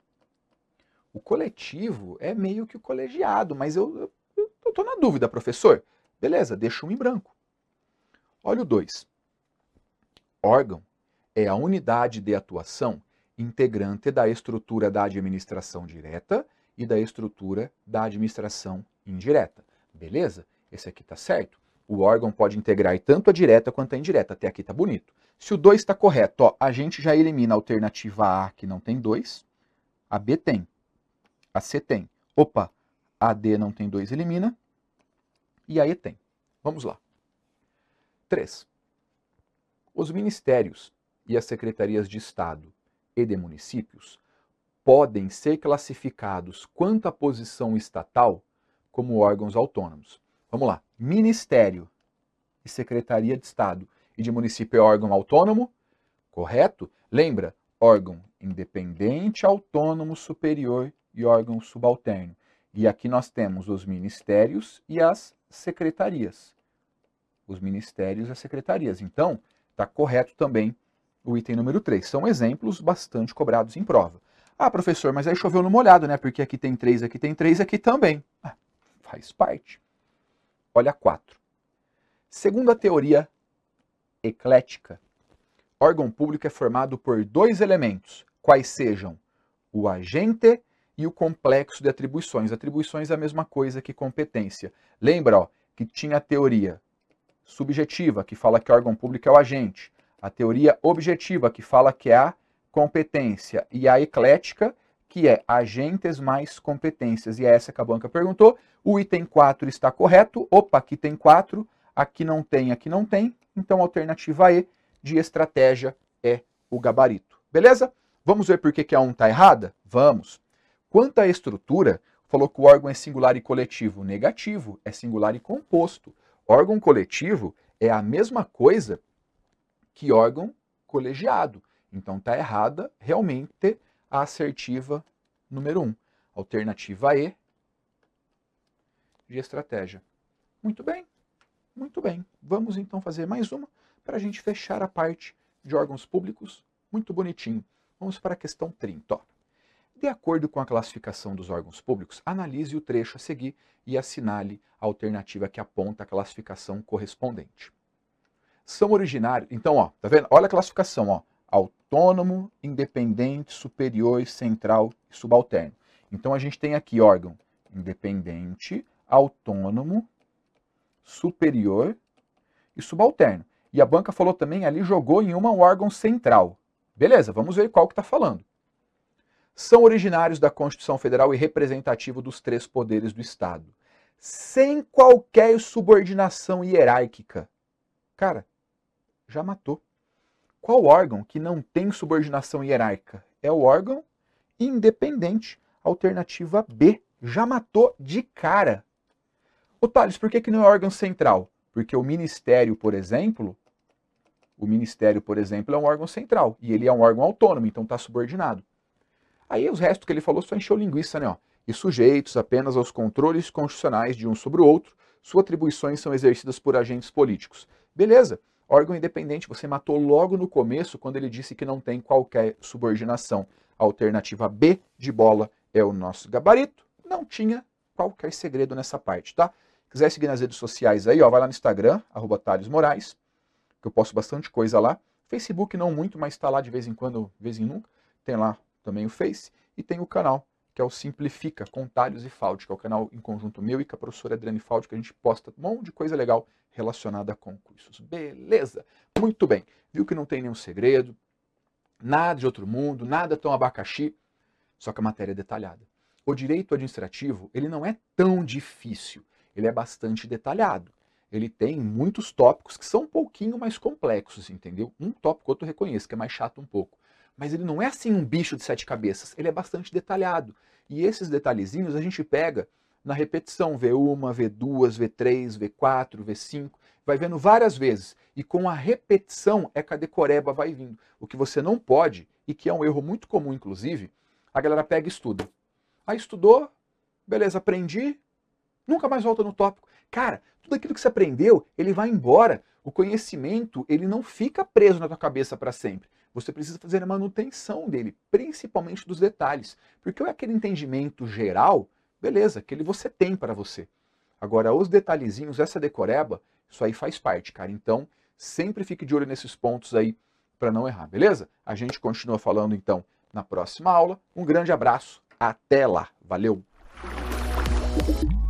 O coletivo é meio que o colegiado, mas eu estou na dúvida, professor. Beleza, deixa um em branco. Olha o dois. Órgão é a unidade de atuação integrante da estrutura da administração direta e da estrutura da administração indireta. Beleza? Esse aqui está certo? O órgão pode integrar tanto a direta quanto a indireta. Até aqui está bonito. Se o dois está correto, ó, a gente já elimina a alternativa A, que não tem dois. A B tem. A C tem. Opa, a D não tem dois, elimina. E a E tem. Vamos lá. três. Os ministérios e as secretarias de Estado e de municípios podem ser classificados quanto à posição estatal como órgãos autônomos. Vamos lá. Ministério e Secretaria de Estado e de município é órgão autônomo? Correto? Lembra? Órgão independente, autônomo, superior e órgão subalterno. E aqui nós temos os ministérios e as secretarias. Os ministérios e as secretarias. Então, está correto também o item número três. São exemplos bastante cobrados em prova. Ah, professor, mas aí choveu no molhado, né? Porque aqui tem três, aqui tem três, aqui também. Ah, faz parte. Olha quatro. Segundo a teoria eclética, órgão público é formado por dois elementos, quais sejam o agente e o complexo de atribuições. Atribuições é a mesma coisa que competência. Lembra, ó, que tinha a teoria subjetiva, que fala que órgão público é o agente, a teoria objetiva, que fala que é a competência, e a eclética, que é agentes mais competências. E é essa que a banca perguntou. O item quatro está correto. Opa, aqui tem quatro, aqui não tem, aqui não tem. Então a alternativa E de estratégia é o gabarito. Beleza? Vamos ver por que, que a um está errada? Vamos. Quanto à estrutura, falou que o órgão é singular e coletivo. Negativo, é singular e composto. Órgão coletivo é a mesma coisa que órgão colegiado. Então está errada realmente a assertiva número um. Alternativa E de estratégia. Muito bem, muito bem. Vamos então fazer mais uma para a gente fechar a parte de órgãos públicos. Muito bonitinho. Vamos para a questão trinta. Ó. De acordo com a classificação dos órgãos públicos, analise o trecho a seguir e assinale a alternativa que aponta a classificação correspondente. São originários... Então, ó, tá vendo? Olha a classificação, ó. Autônomo, independente, superior, central e subalterno. Então, a gente tem aqui órgão independente, autônomo, superior e subalterno. E a banca falou também ali, jogou em uma um órgão central. Beleza, vamos ver qual que está falando. São originários da Constituição Federal e representativo dos três poderes do Estado, sem qualquer subordinação hierárquica. Cara, já matou. Qual órgão que não tem subordinação hierárquica? É o órgão independente. Alternativa B. Já matou de cara. Ô Thales, por que, que não é órgão central? Porque o Ministério, por exemplo, o Ministério, por exemplo, é um órgão central. E ele é um órgão autônomo, então está subordinado. Aí os restos que ele falou só encheu linguiça, né? Ó. E sujeitos apenas aos controles constitucionais de um sobre o outro, suas atribuições são exercidas por agentes políticos. Beleza, órgão independente, você matou logo no começo quando ele disse que não tem qualquer subordinação. A alternativa B de bola é o nosso gabarito. Não tinha qualquer segredo nessa parte, tá? Quiser seguir nas redes sociais aí, ó, vai lá no Instagram, arroba Thales Moraes, que eu posto bastante coisa lá. Facebook não muito, mas está lá de vez em quando, de vez em nunca. Tem lá também o Face, e tem o canal, que é o Simplifica, com Thales e Faldi, que é o canal em conjunto meu e com a professora Adriane Faldi, que a gente posta um monte de coisa legal relacionada com cursos. Beleza? Muito bem. Viu que não tem nenhum segredo, nada de outro mundo, nada tão abacaxi, só que a matéria é detalhada. O direito administrativo, ele não é tão difícil, ele é bastante detalhado. Ele tem muitos tópicos que são um pouquinho mais complexos, entendeu? Um tópico outro eu reconheço, que é mais chato um pouco. Mas ele não é assim um bicho de sete cabeças, ele é bastante detalhado. E esses detalhezinhos a gente pega na repetição, V um, V dois, V três, V quatro, V cinco. vai vendo várias vezes. E com a repetição é que a decoreba vai vindo. O que você não pode, e que é um erro muito comum, inclusive, a galera pega e estuda. Aí estudou, beleza, aprendi, nunca mais volta no tópico. Cara, tudo aquilo que você aprendeu, ele vai embora. O conhecimento, ele não fica preso na tua cabeça para sempre. Você precisa fazer a manutenção dele, principalmente dos detalhes. Porque é aquele entendimento geral, beleza, aquele você tem para você. Agora, os detalhezinhos, essa decoreba, isso aí faz parte, cara. Então, sempre fique de olho nesses pontos aí para não errar, beleza? A gente continua falando, então, na próxima aula. Um grande abraço, até lá. Valeu!